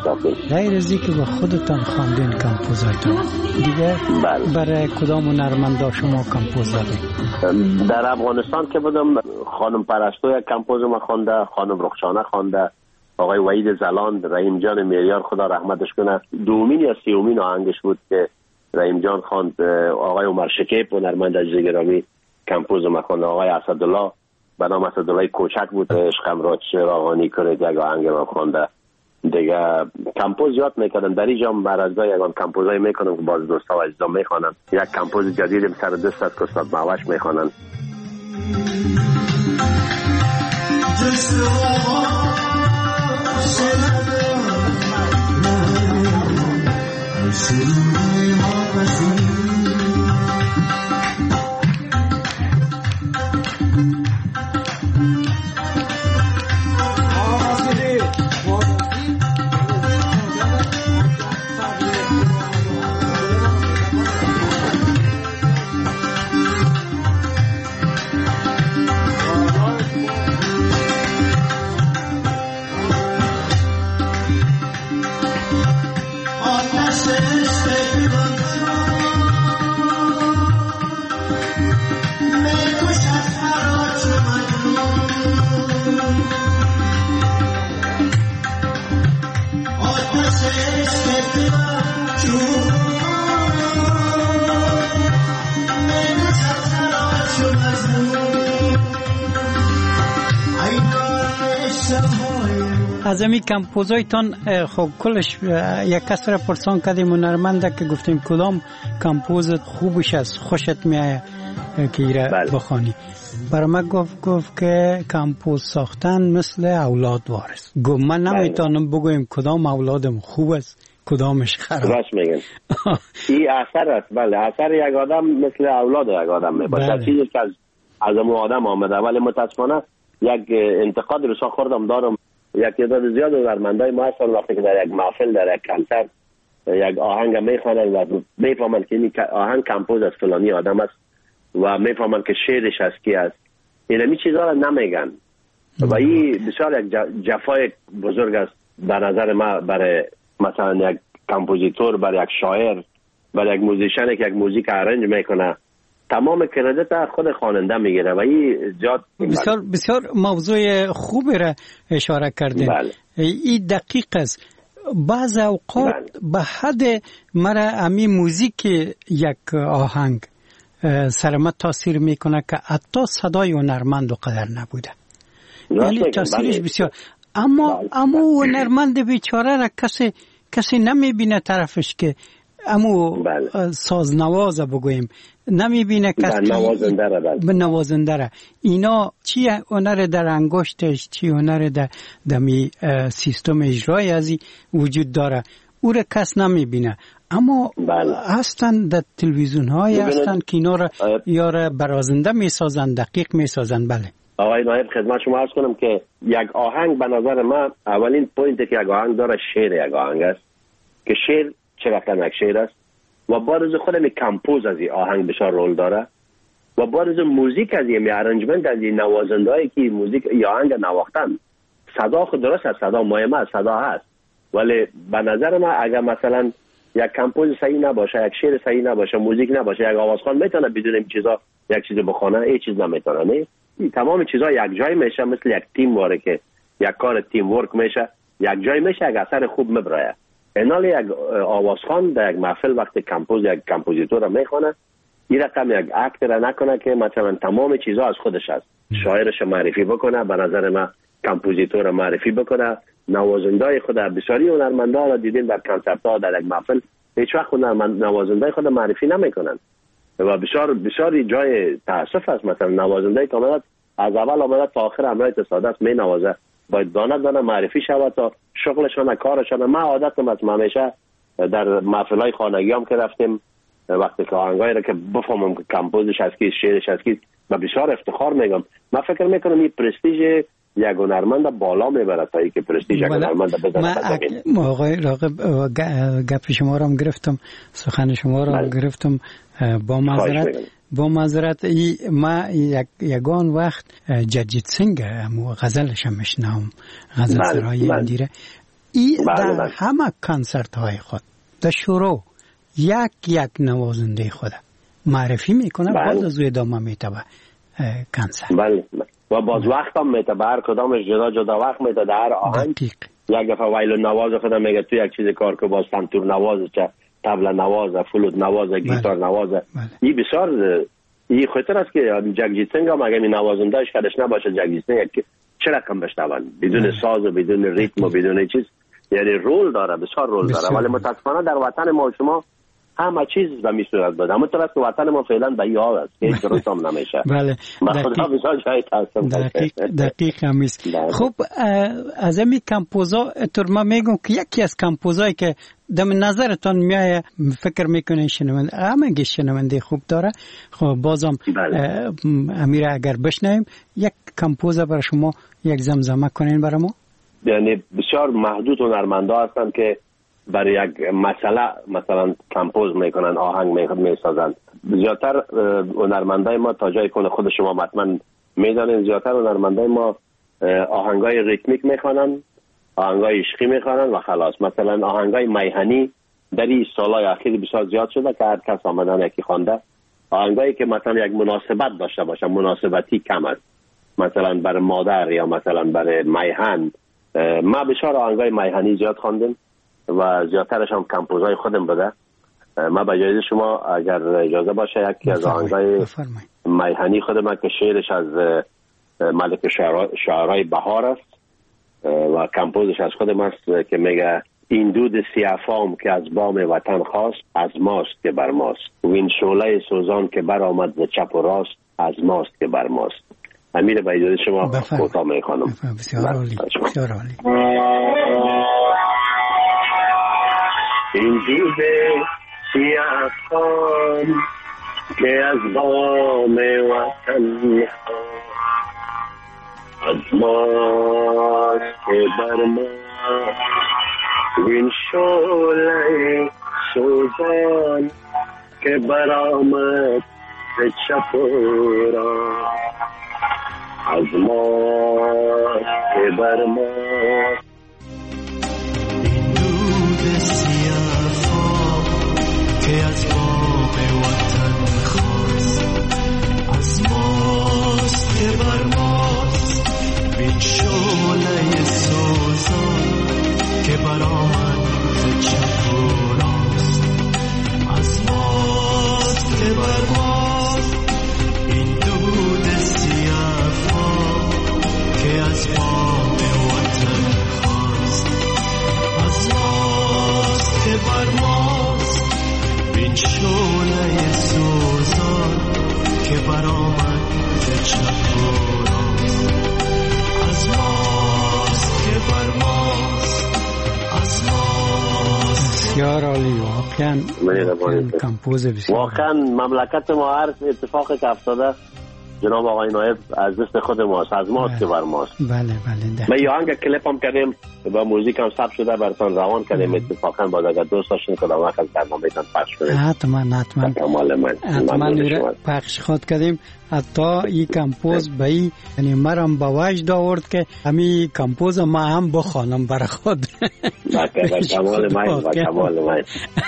غیر از اینکه به خودتان خواندین کامپوزایتون دیگه بله. برای کدام هنرمندا شما کامپوز دادین؟ در افغانستان که بودم خانم پرستو یک کامپوز ما خوانده، خانم رخشانه خوانده، آقای وحید زلان، رحیم جان میریار خدا رحمتش کنه. دومین یا سیومین آهنگش بود که رحیم جان خواند. آقای عمر شکیب هنرمند عزیز گرامی کامپوز ما خوانده. آقای اسدالله به نام اسدالله کوچک بود، عشقم را چراغانی کنید یک آهنگ ما خوانده. دیگه کامپوز یاد میکردن در اینجا برازگاه یکان کامپوزای میکنم که باز دوستا و عزیزان میخوانن. یک کامپوز جدیدم سر دست از استاد مهوش میخوانن. از امی کمپوزایتان خب کلش یک کس را پرسان کردیم هنرمنده که گفتیم کدام کمپوزت خوبش از خوشت میایه که ایره بخوانی. برای من گفت گفت که کمپوز ساختن مثل اولاد وارث. گفت من نمیتونم بگویم کدام اولادم خوب است کدامش خراب. راست میگن. این اثر است. بله اثر یک آدم مثل اولاد یک آدم میباشه. چیزی که از از اون آدم آمده. ولی متاسفانه یک انتقاد بسیار خوردم دارم. یک تعداد زیاد هنرمندای ما هستن وقتی که در یک محفل در یک کنسرت یک آهنگ میخوانن و میفهمن که این آهنگ کمپوز از فلانی آدم است و میفهمن که شعرش از کی است. اینمی چیزا را نمیگن و این بسیار یک جفای بزرگ است به نظر ما برای مثلا یک کمپوزیتور، برای یک شاعر، برای یک موزیشن که یک موزیک ارنج میکنه تمام کردیت خود خواننده میگیره و این جات بسیار بسیار موضوع خوبی را اشاره کردین. بله. این دقیق است. بعض اوقات بله. به حد مرا امی موزیک یک آهنگ سرمت تاثیر میکنه که حتی صدای هنرمند و قدر نبوده، یعنی تاثیرش بسیار. اما بله. اما هنرمند بیچاره را کسی کسی نمیبینه طرفش که امو بله. سازنوازه بگویم نمیبینه کسی نوازنده را بله. نوازنده را. اینا چی هنر در انگشتش، چی هنر در دمی سیستم اجرای ازی وجود داره، او را کس نمیبینه. اما بله. هستن در تلویزیون های هستن که اینا را یا را برازنده میسازن، دقیق میسازن. بله آقای نایب خدمت شما عرض کنم که یک آهنگ به نظر من اولین پوینتی که یک آهنگ داره شعر یک آهنگ است که شعر چقدر یک شعر است و بارز خودم کمپوز از این آهنگ بسیار رول داره و بارز موزیک از این ارنجمنت از این نوازنده هایی که موزیک این آهنگ نواختن صدا خود درست است، صدا مهمه است، صدا هست، ولی به نظر من اگر مثلا یک کمپوز صحیح نباشه، یک شعر صحیح نباشه، موزیک نباشه، یک آوازخوان میتونه بدون این چیزا یک چیز بخونه، این چیز نمیتونه. نه این تمام چیزا یک جای میشه، مثل یک تیم واره که یک کار تیم ورک میشه، یک جای میشه، یک اثر خوب میبره. اینال یک آوازخوان در یک محفل وقتی کمپوز یک کمپوزیتور را میخونه، این رقم یک اکت را نکنه که مثلا تمام چیزا از خودش است، شاعرش معرفی بکنه، به نظر من کمپوزیتور معرفی بکنه، نوازنده خود بسیاری هنرمندا را دیدین در کنسرت ها در یک محفل هیچ وقت نوازنده خود معرفی نمیکنن و بسیار بسیار جای تاسف است. مثلا نوازنده که آمد از اول آمده تا آخر امرای تصادف می نوازه، باید دانه دانه معرفی شود تا شغلشان کارشان. ما عادتم از همیشه در محفل های خانگی هم که رفتیم وقتی که آهنگایی را که بفهمم که کمپوزش از کی، شعرش از کی، و بسیار افتخار میگم. من فکر میکنم این پرستیژ یک هنرمند بالا میبره تا اینکه پرستیژ یک هنرمند بزنه. ما آقای راغب گپ شما را هم گرفتم، سخن شما را هم گرفتم، با معذرت با معذرت ما یک یگان وقت جگجیت سینگ غزلش هم میشنم، غزل سرای اندیره، ای در همه کنسرت های خود در شروع یک یک نوازنده خود معرفی میکنه، باز از او ادامه میتبه کنسرت. بله و باز وقت هم میتبه، هر کدامش جدا جدا وقت میتبه، هر آهنگ یک دفعه ویلو نواز خودم میگه تو یک چیز کار که باز سنتور نواز چه تبله نواز، فلوت نواز، گیتار نواز. این بسیار این خطر است که جگجیت سینگ هم اگه می نوازندهش کدش نباشه، جگجیت سینگ که چه رقم بشنون بدون ساز و بدون ریتم و بدون چیز، یعنی رول داره، بسیار رول داره. ولی متاسفانه در وطن ما شما همه چیز به می صورت بده، اما طرف که وطن ما فعلا به این حال است که هیچ درست هم نمیشه. بله دقیق دقیق هم است. خب از امی کمپوزا اتر ما میگم که یکی از کمپوزایی که دم نظرتان میایه فکر میکنه شنونده همه شنونده خوب داره، خب بازم امیره اگر بشنویم یک کمپوزا برای شما یک زمزمه کنین برای ما. یعنی بسیار محدود هنرمندا هستن که برای یک مسئله مثلا کمپوز میکنن، آهنگ میسازن. زیادتر هنرمندای ما تا جای کنه خود شما حتما میدانین، زیادتر هنرمندای ما آهنگای ریتمیک میخوانن، آهنگای عشقی میخوانن و خلاص. مثلا آهنگای میهنی در این سالهای اخیر بسیار زیاد شده که هر کس آمدن یکی خوانده. آهنگایی که مثلا یک مناسبت داشته باشه، مناسبتی کم است، مثلا برای مادر یا مثلا برای میهن. ما بسیار آهنگای میهنی زیاد خواندیم و زیادترش هم کمپوزای خودم بده. ما به جایز شما اگر اجازه باشه یکی از آهنگای میهنی خودم که شعرش از ملک شعرهای بهار است و کمپوزش از خودم است که میگه این دود سیافام که از بام وطن خواست، از ماست که بر ماست، و این شعله سوزان که بر آمد ز چپ و راست، از ماست که بر ماست. امیر به اجازه شما کوتاه میخوانم. بسیار عالی، بسیار عالی. این دود سیافام که از بام وطن از ماست که بر ماست، این شعله سوزان که برآمد ز چپ و راست، از ماست که بر ماست. این دود سیاه که از بام وطن خواست، که بر ماست، بین شعله سوزان که برآمد ز چپ و راست. از ماست که بر ماست این دود سیاه که از بام وطن خواست. از ماست که بر ماست این شعله سوزان که برآمد ز چپ و راست. از ماست که بر ماست، از ماست. بسیار عالی، واقعا کمپوز بسیار. واقعا مملکت ما هر اتفاقی که افتاده جناب آقای نایب از دست خود ماست، از ماست که بر ماست. بله بله. ما یه آهنگ کلیپ هم کردیم با موزیک هم ثبت شده براتون روان کردیم. اتفاقا بعد اگر دوست داشتین کدام وقت از برنامه‌تان پخش کنیم. حتما حتما. کمال من. حتما پخش خود کردیم. حتی این کمپوز به این یعنی مرم با وجد آورد که همین کمپوز ما هم بخوانم برای خود. با کمال من، با کمال من.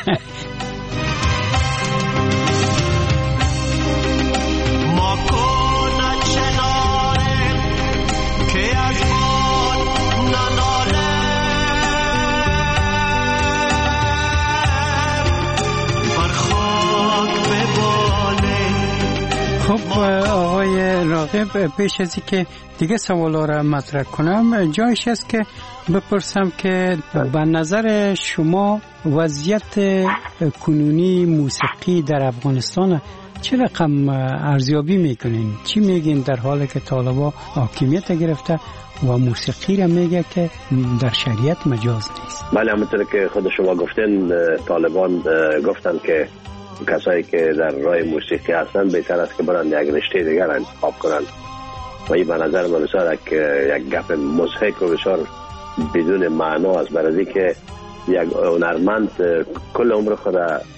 خب آقای راغب، پیش از که دیگه سوالا را مطرح کنم جایش است که بپرسم که به نظر شما وضعیت کنونی موسیقی در افغانستان چه رقم ارزیابی میکنین؟ چی میگین در حالی که طالبا حاکمیت گرفته و موسیقی را میگه که در شریعت مجاز نیست؟ بله، همونطور که خود شما گفتین طالبان گفتن که کسایی که در راه موسیقی هستن بهتر است که برن یک رشته دیگر انتخاب کنن و این به نظر من بسیار یک, یک گپ مضحک و بسیار بدون معنا است، برای که یک هنرمند کل عمر خود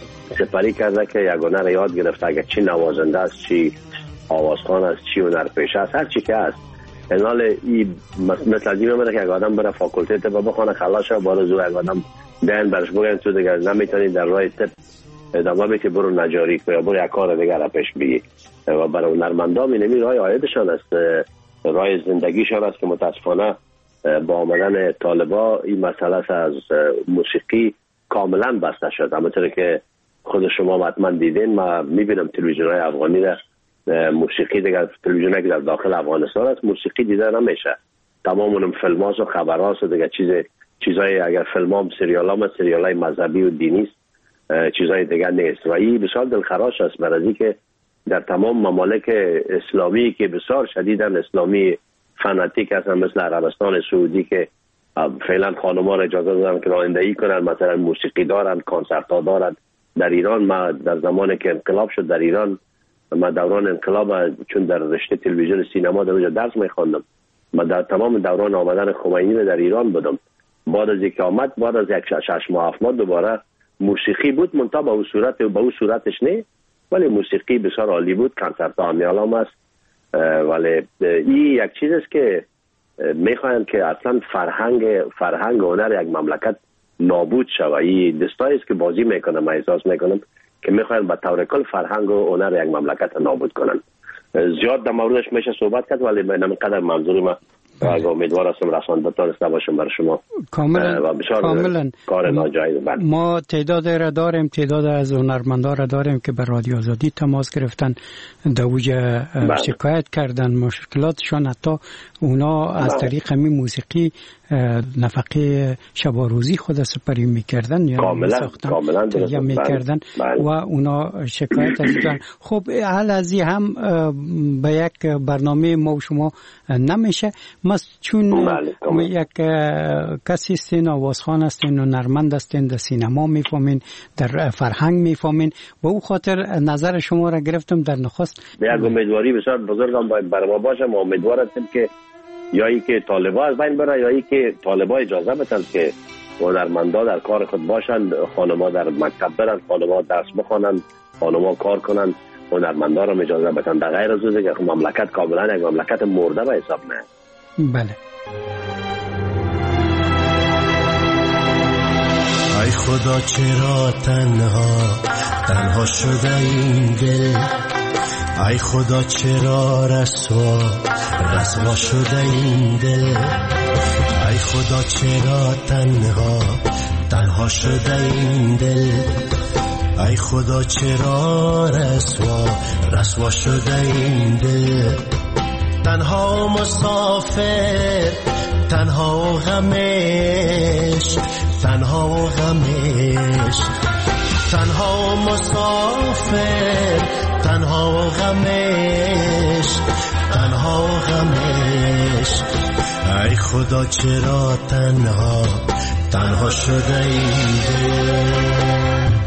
سپری کرده که یک هنر یاد گرفته، اگر چی نوازنده است، چی آوازخوان است، چی هنرپیشه است، هر چی که است. انال این مثل از این میمونه که یک آدم بره فاکولته طب بخونه خلاص شه، بالا زو یک آدم دهن برش بگن تو دیگر نمیتونی در راه طب ادامه بدی که برو نجاری که یا برو یک کار دیگر را پیش بگی. و برای هنرمندان این نمی راه عایدشان است، راه زندگیشان است که متاسفانه با آمدن طالبا این مسئله از موسیقی کاملا بسته شد. همونطور که خود شما حتما دیدین، ما میبینم تلویزیون‌های افغانی را موسیقی دیگر تلویزیونی که در داخل افغانستان است موسیقی دیده نمیشه. تمام اونم فیلم‌ها و خبرها و دیگه چیز چیزای اگر فیلم‌ها سریال‌ها سریال‌های مذهبی و دینی است، چیزای دیگر نیست. و این بسیار دلخراش است برای اینکه در تمام ممالک اسلامی که بسیار شدیداً اسلامی فناتیک هستن مثل عربستان سعودی که فعلا خانم‌ها را اجازه دادن که رانندگی کنن، مثلا موسیقی دارن، کنسرت‌ها دارن. در ایران ما در زمانی که انقلاب شد در ایران، ما دوران انقلاب چون در رشته تلویزیون سینما در اونجا درس می‌خواندم، ما در تمام دوران آمدن خمینی در ایران بودم. بعد از اینکه آمد، بعد از یک شش ماه هفت ماه دوباره موسیقی بود، منتها به اون صورت به اون صورتش نه، ولی موسیقی بسیار عالی بود، کنسرت‌ها میالام است. ولی این یک چیز است که میخواین که اصلا فرهنگ فرهنگ و هنر یک مملکت نابود شود. این دستایی است که بازی میکنه، من احساس میکنم که میخواین به طور کل فرهنگ و هنر یک مملکت نابود کنن. زیاد در موردش میشه صحبت کرد، ولی من اینقدر منظور ما و امیدوار هستم رسانده داشته باشم برای شما. کاملا و بسیار کاملا کار ناجایز. ما تعداد را داریم، تعداد از هنرمندان را داریم که به رادیو آزادی تماس گرفتن، دوجه شکایت کردن مشکلاتشان، حتی اونا از طریق می موسیقی نفقه شب و روزی خود سپری میکردن یا کاملا کاملا یا میکردن و اونا شکایت کردن. خب حال از این هم به یک برنامه ما و شما نمیشه. ما چون بله. یک کسی هستین، آوازخوان هستین، هنرمند هستین، در سینما میفهمین، در فرهنگ میفهمین و او خاطر نظر شما را گرفتم در نخست. به یک امیدواری بسیار بزرگم باید برای ما باشه. ما امیدوار هستیم که یا ای که طالبا از بین بره یا ای که طالبا اجازه بدن که هنرمندا در کار خود باشند، خانم‌ها در مکتب برن، خانم‌ها درس بخونن، خانم‌ها کار کنن، هنرمندا را اجازه بدن. در غیر از اینکه مملکت کاملا یک مملکت مرده به حساب نه. بله. ای خدا چرا تنها تنها شده این دل، ای خدا چرا رسوا رسوا شده این دل، ای خدا چرا تنها تنها شده این دل، ای خدا چرا رسوا رسوا شده این دل، تنها مسافر تنها غمش تنها غمش، تنها مسافر تنها غمش تنها غمش، ای خدا چرا تنها تنها شده این دل.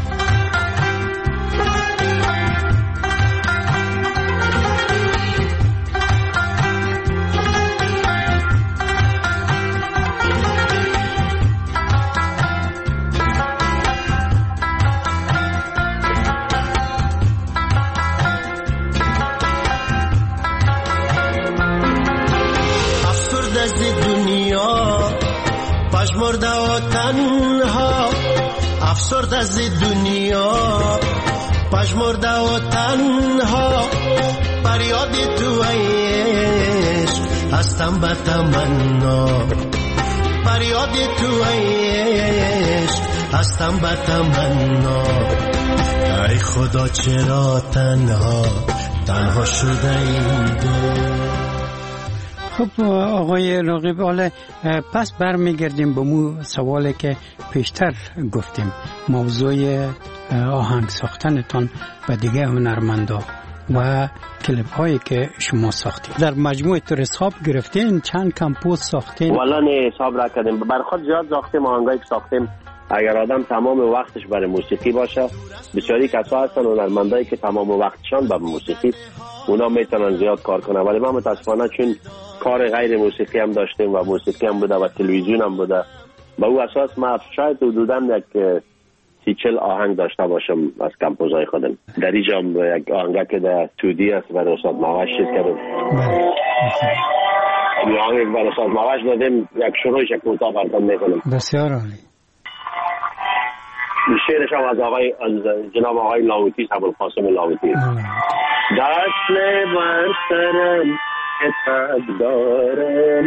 پژمرده و تنها افسرده از دنیا، پژمرده و تنها فریاد تو عشق هستم به تمنا، فریاد تو عشق هستم به تمنا، ای خدا چرا تنها تنها شده این دل. خب آقای راغب، حالا پس برمیگردیم به مو سوالی که پیشتر گفتیم، موضوع آهنگ ساختنتان و دیگه هنرمندا و کلیپ هایی که شما ساختید. در مجموعه تو حساب گرفتین چند کمپوز ساختین؟ والا نه حساب را کردیم، بر خود زیاد ساختیم. آهنگایی که ساختیم اگر آدم تمام وقتش برای موسیقی باشه، بسیاری کسا هستن هنرمندایی که تمام وقتشان به موسیقی، اونا میتونن زیاد کار کنن، ولی ما متاسفانه چون کار غیر موسیقی هم داشتیم و موسیقی هم بوده و تلویزیون هم بوده، به او اساس ما شاید حدوداً یک سی چل آهنگ داشته باشم از کمپوزهای خودم. در اینجا یک آهنگ که در تودی است برای استاد ماوش چیز کردم، این آهنگ برای استاد ماوش دادیم، یک شروعش یک کوتاه براتون میکنم. بسیار عالی. شعرش هم از آقای از جناب آقای لاهوتی، ابوالقاسم لاهوتی. دست بر سرم که تب دارم،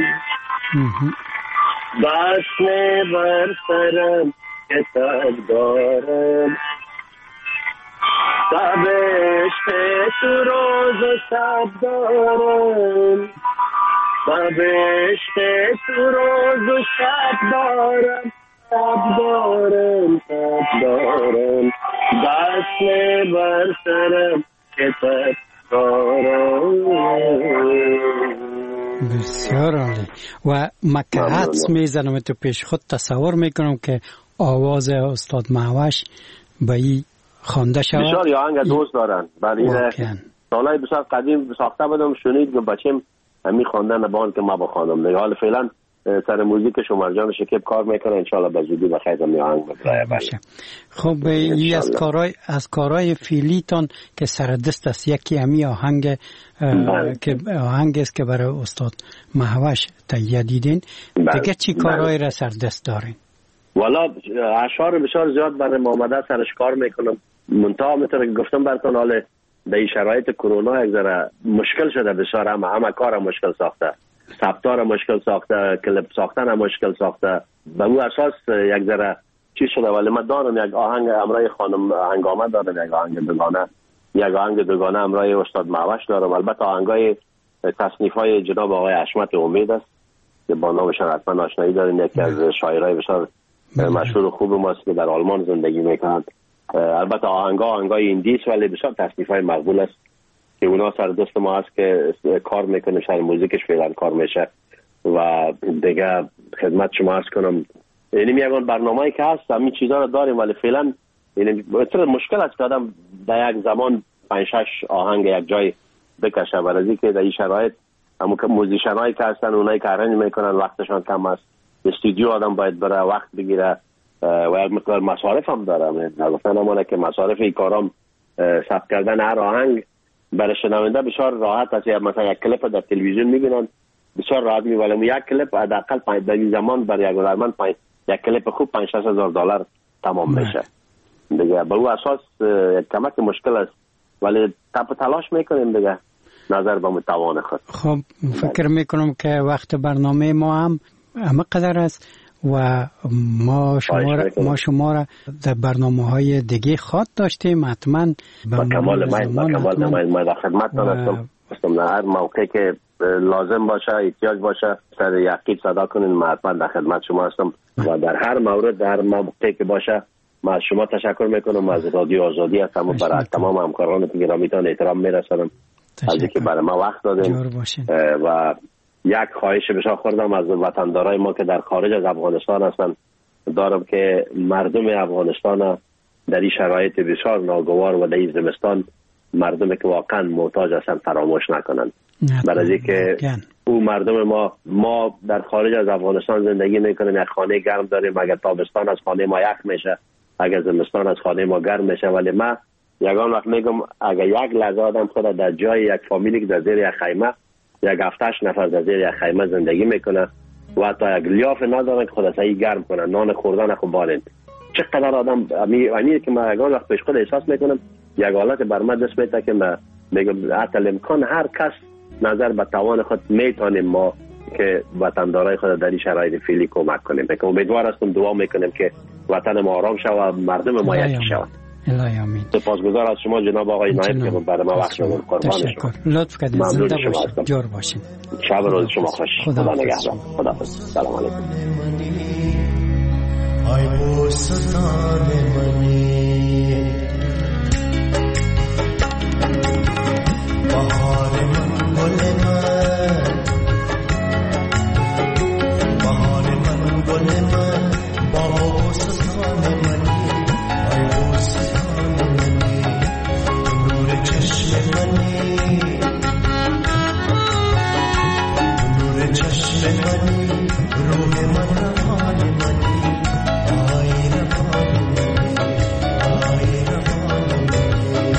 دست بر سرم که تب دارم، سبشت تو روز و شب دارم، سبشت تو روز و شب دارم، تب دارم تب دارم، دست بر سرم که تب بسیار عالی. و مکه حدس میزنم تو پیش خود تصور میکنم که آواز استاد ماوش به این خوانده شود. بسیار یا آهنگ دوست دارن، برای سالهای بسیار قدیم ساخته بودم، شنید که بچیم همی خواندن بان که ما بخوانم دیگه. حالا فعلا سر موزیک شمرجان شکیب کار میکنه، انشالله به زودی بخیر هم آهنگ ببره. خب این از کارهای از کارهای فعلیتان که سر دست است، یکی همی آهنگ که آهنگ است که برای استاد ماوش تهیه دیدین، دیگه چی کارهای را سر دست دارین؟ والا اشعار بسیار زیاد برای محمد سرش کار میکنم، منتها میتونه گفتم براتون حالا به این شرایط کرونا یک ذره مشکل شده بسیار، همه همه کار مشکل ساخته، ثبتار مشکل ساخته، کلیپ ساختن مشکل ساخته، به اون اساس یک ذره چی شده. ولی من دارم یک آهنگ امرای خانم هنگامه دارم، یک آهنگ دوگانه یک آهنگ دوگانه امرای استاد ماوش دارم. البته آهنگای تصنیفای جناب آقای حشمت امید است که با نامشان حتما آشنایی دارین، یکی از شاعرای بسیار مشهور و خوب ماست که در آلمان زندگی میکنند. البته آهنگا آهنگای ایندیس ولی بسیار تصنیفای مقبول است که اونا سر دست ما هست که کار میکنه، سر موزیکش فعلا کار میشه و دیگه خدمت شما عرض کنم یعنی میگم برنامه‌ای که هست همین چیزا رو داریم، ولی فعلا یعنی مشکل است که آدم در یک زمان پنج شش آهنگ یک جای بکشه، برای که در این شرایط همون که موزیشنایی که هستن اونایی که ارنج میکنن وقتشان کم است، استودیو آدم باید بره وقت بگیره و یک مقدار مصارف هم داره. نگفتن همونه که مصارف این کارام ثبت کردن هر آهنگ برای شنونده بسیار راحت است. مثلا یک کلیپ در تلویزیون میبینن بسیار راحت میبینن، یک کلیپ حداقل در این زمان برای یک هنرمند یک کلیپ خوب پنج شش هزار دلار تمام میشه دیگه. به اون اساس یک کمک مشکل است ولی تپ تلاش میکنیم دیگه نظر به متوان خود. خب فکر میکنم که وقت برنامه ما هم همه قدر است و ما شما را ما شما را در برنامه‌های دیگه خواد داشتیم حتما با کمال میل با کمال میل ما در خدمتتان هستم. هستم در هر موقع که لازم باشه احتیاج باشه سر یقین صدا کنین ما حتما در خدمت شما هستم و در هر مورد در موقعی که باشه ما از شما تشکر میکنم از رادیو آزادی هستم و برای تمام همکاران گرامیتان احترام میرسانم از اینکه برای ما وقت دادین و یک خواهش بسیار خوردم از وطندارای ما که در خارج از افغانستان هستن دارم که مردم افغانستان در این شرایط بسیار ناگوار و در این زمستان مردم که واقعا محتاج هستن فراموش نکنن برای اینکه او مردم ما ما در خارج از افغانستان زندگی میکنیم یک خانه گرم داریم اگر تابستان از خانه ما یخ میشه اگر زمستان از خانه ما گرم میشه ولی ما یگان وقت میگم اگر یک لحظه آدم خود در جای یک فامیلی که در زیر یک خیمه یک هفتش نفر در زیر یک خیمه زندگی میکنه و تا یک لیاف ندارن که خود سعی گرم کنن نان خوردن خو بارن چقدر آدم امی که ما یگان وقت پیش خود احساس میکنم یک حالت بر من دست میده که ما میگم حتی امکان هر کس نظر به توان خود میتونیم ما که وطندارای خود در این شرایط فعلی کمک کنیم. که امیدوار هستم دعا میکنیم که وطن ما آرام شود و مردم ما یکی شود. الهی آمین. سپاسگزار از شما جناب آقای نایب که برای ما وقت دادید. قربان شما. لطف کردید. زنده باشید. جور باشید. شب روز شما خوش. خدا نگهدار. خداحافظ. سلام علیکم. ای بوستان منی بهار من گل من بهار من گل من بوستان منی ای بوستان منی نور چشم منی نور چشم منی روح من حال منی آینه حال منی آینه حال منی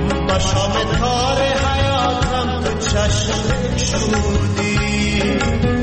شام تار حیاتم تو چشم شودی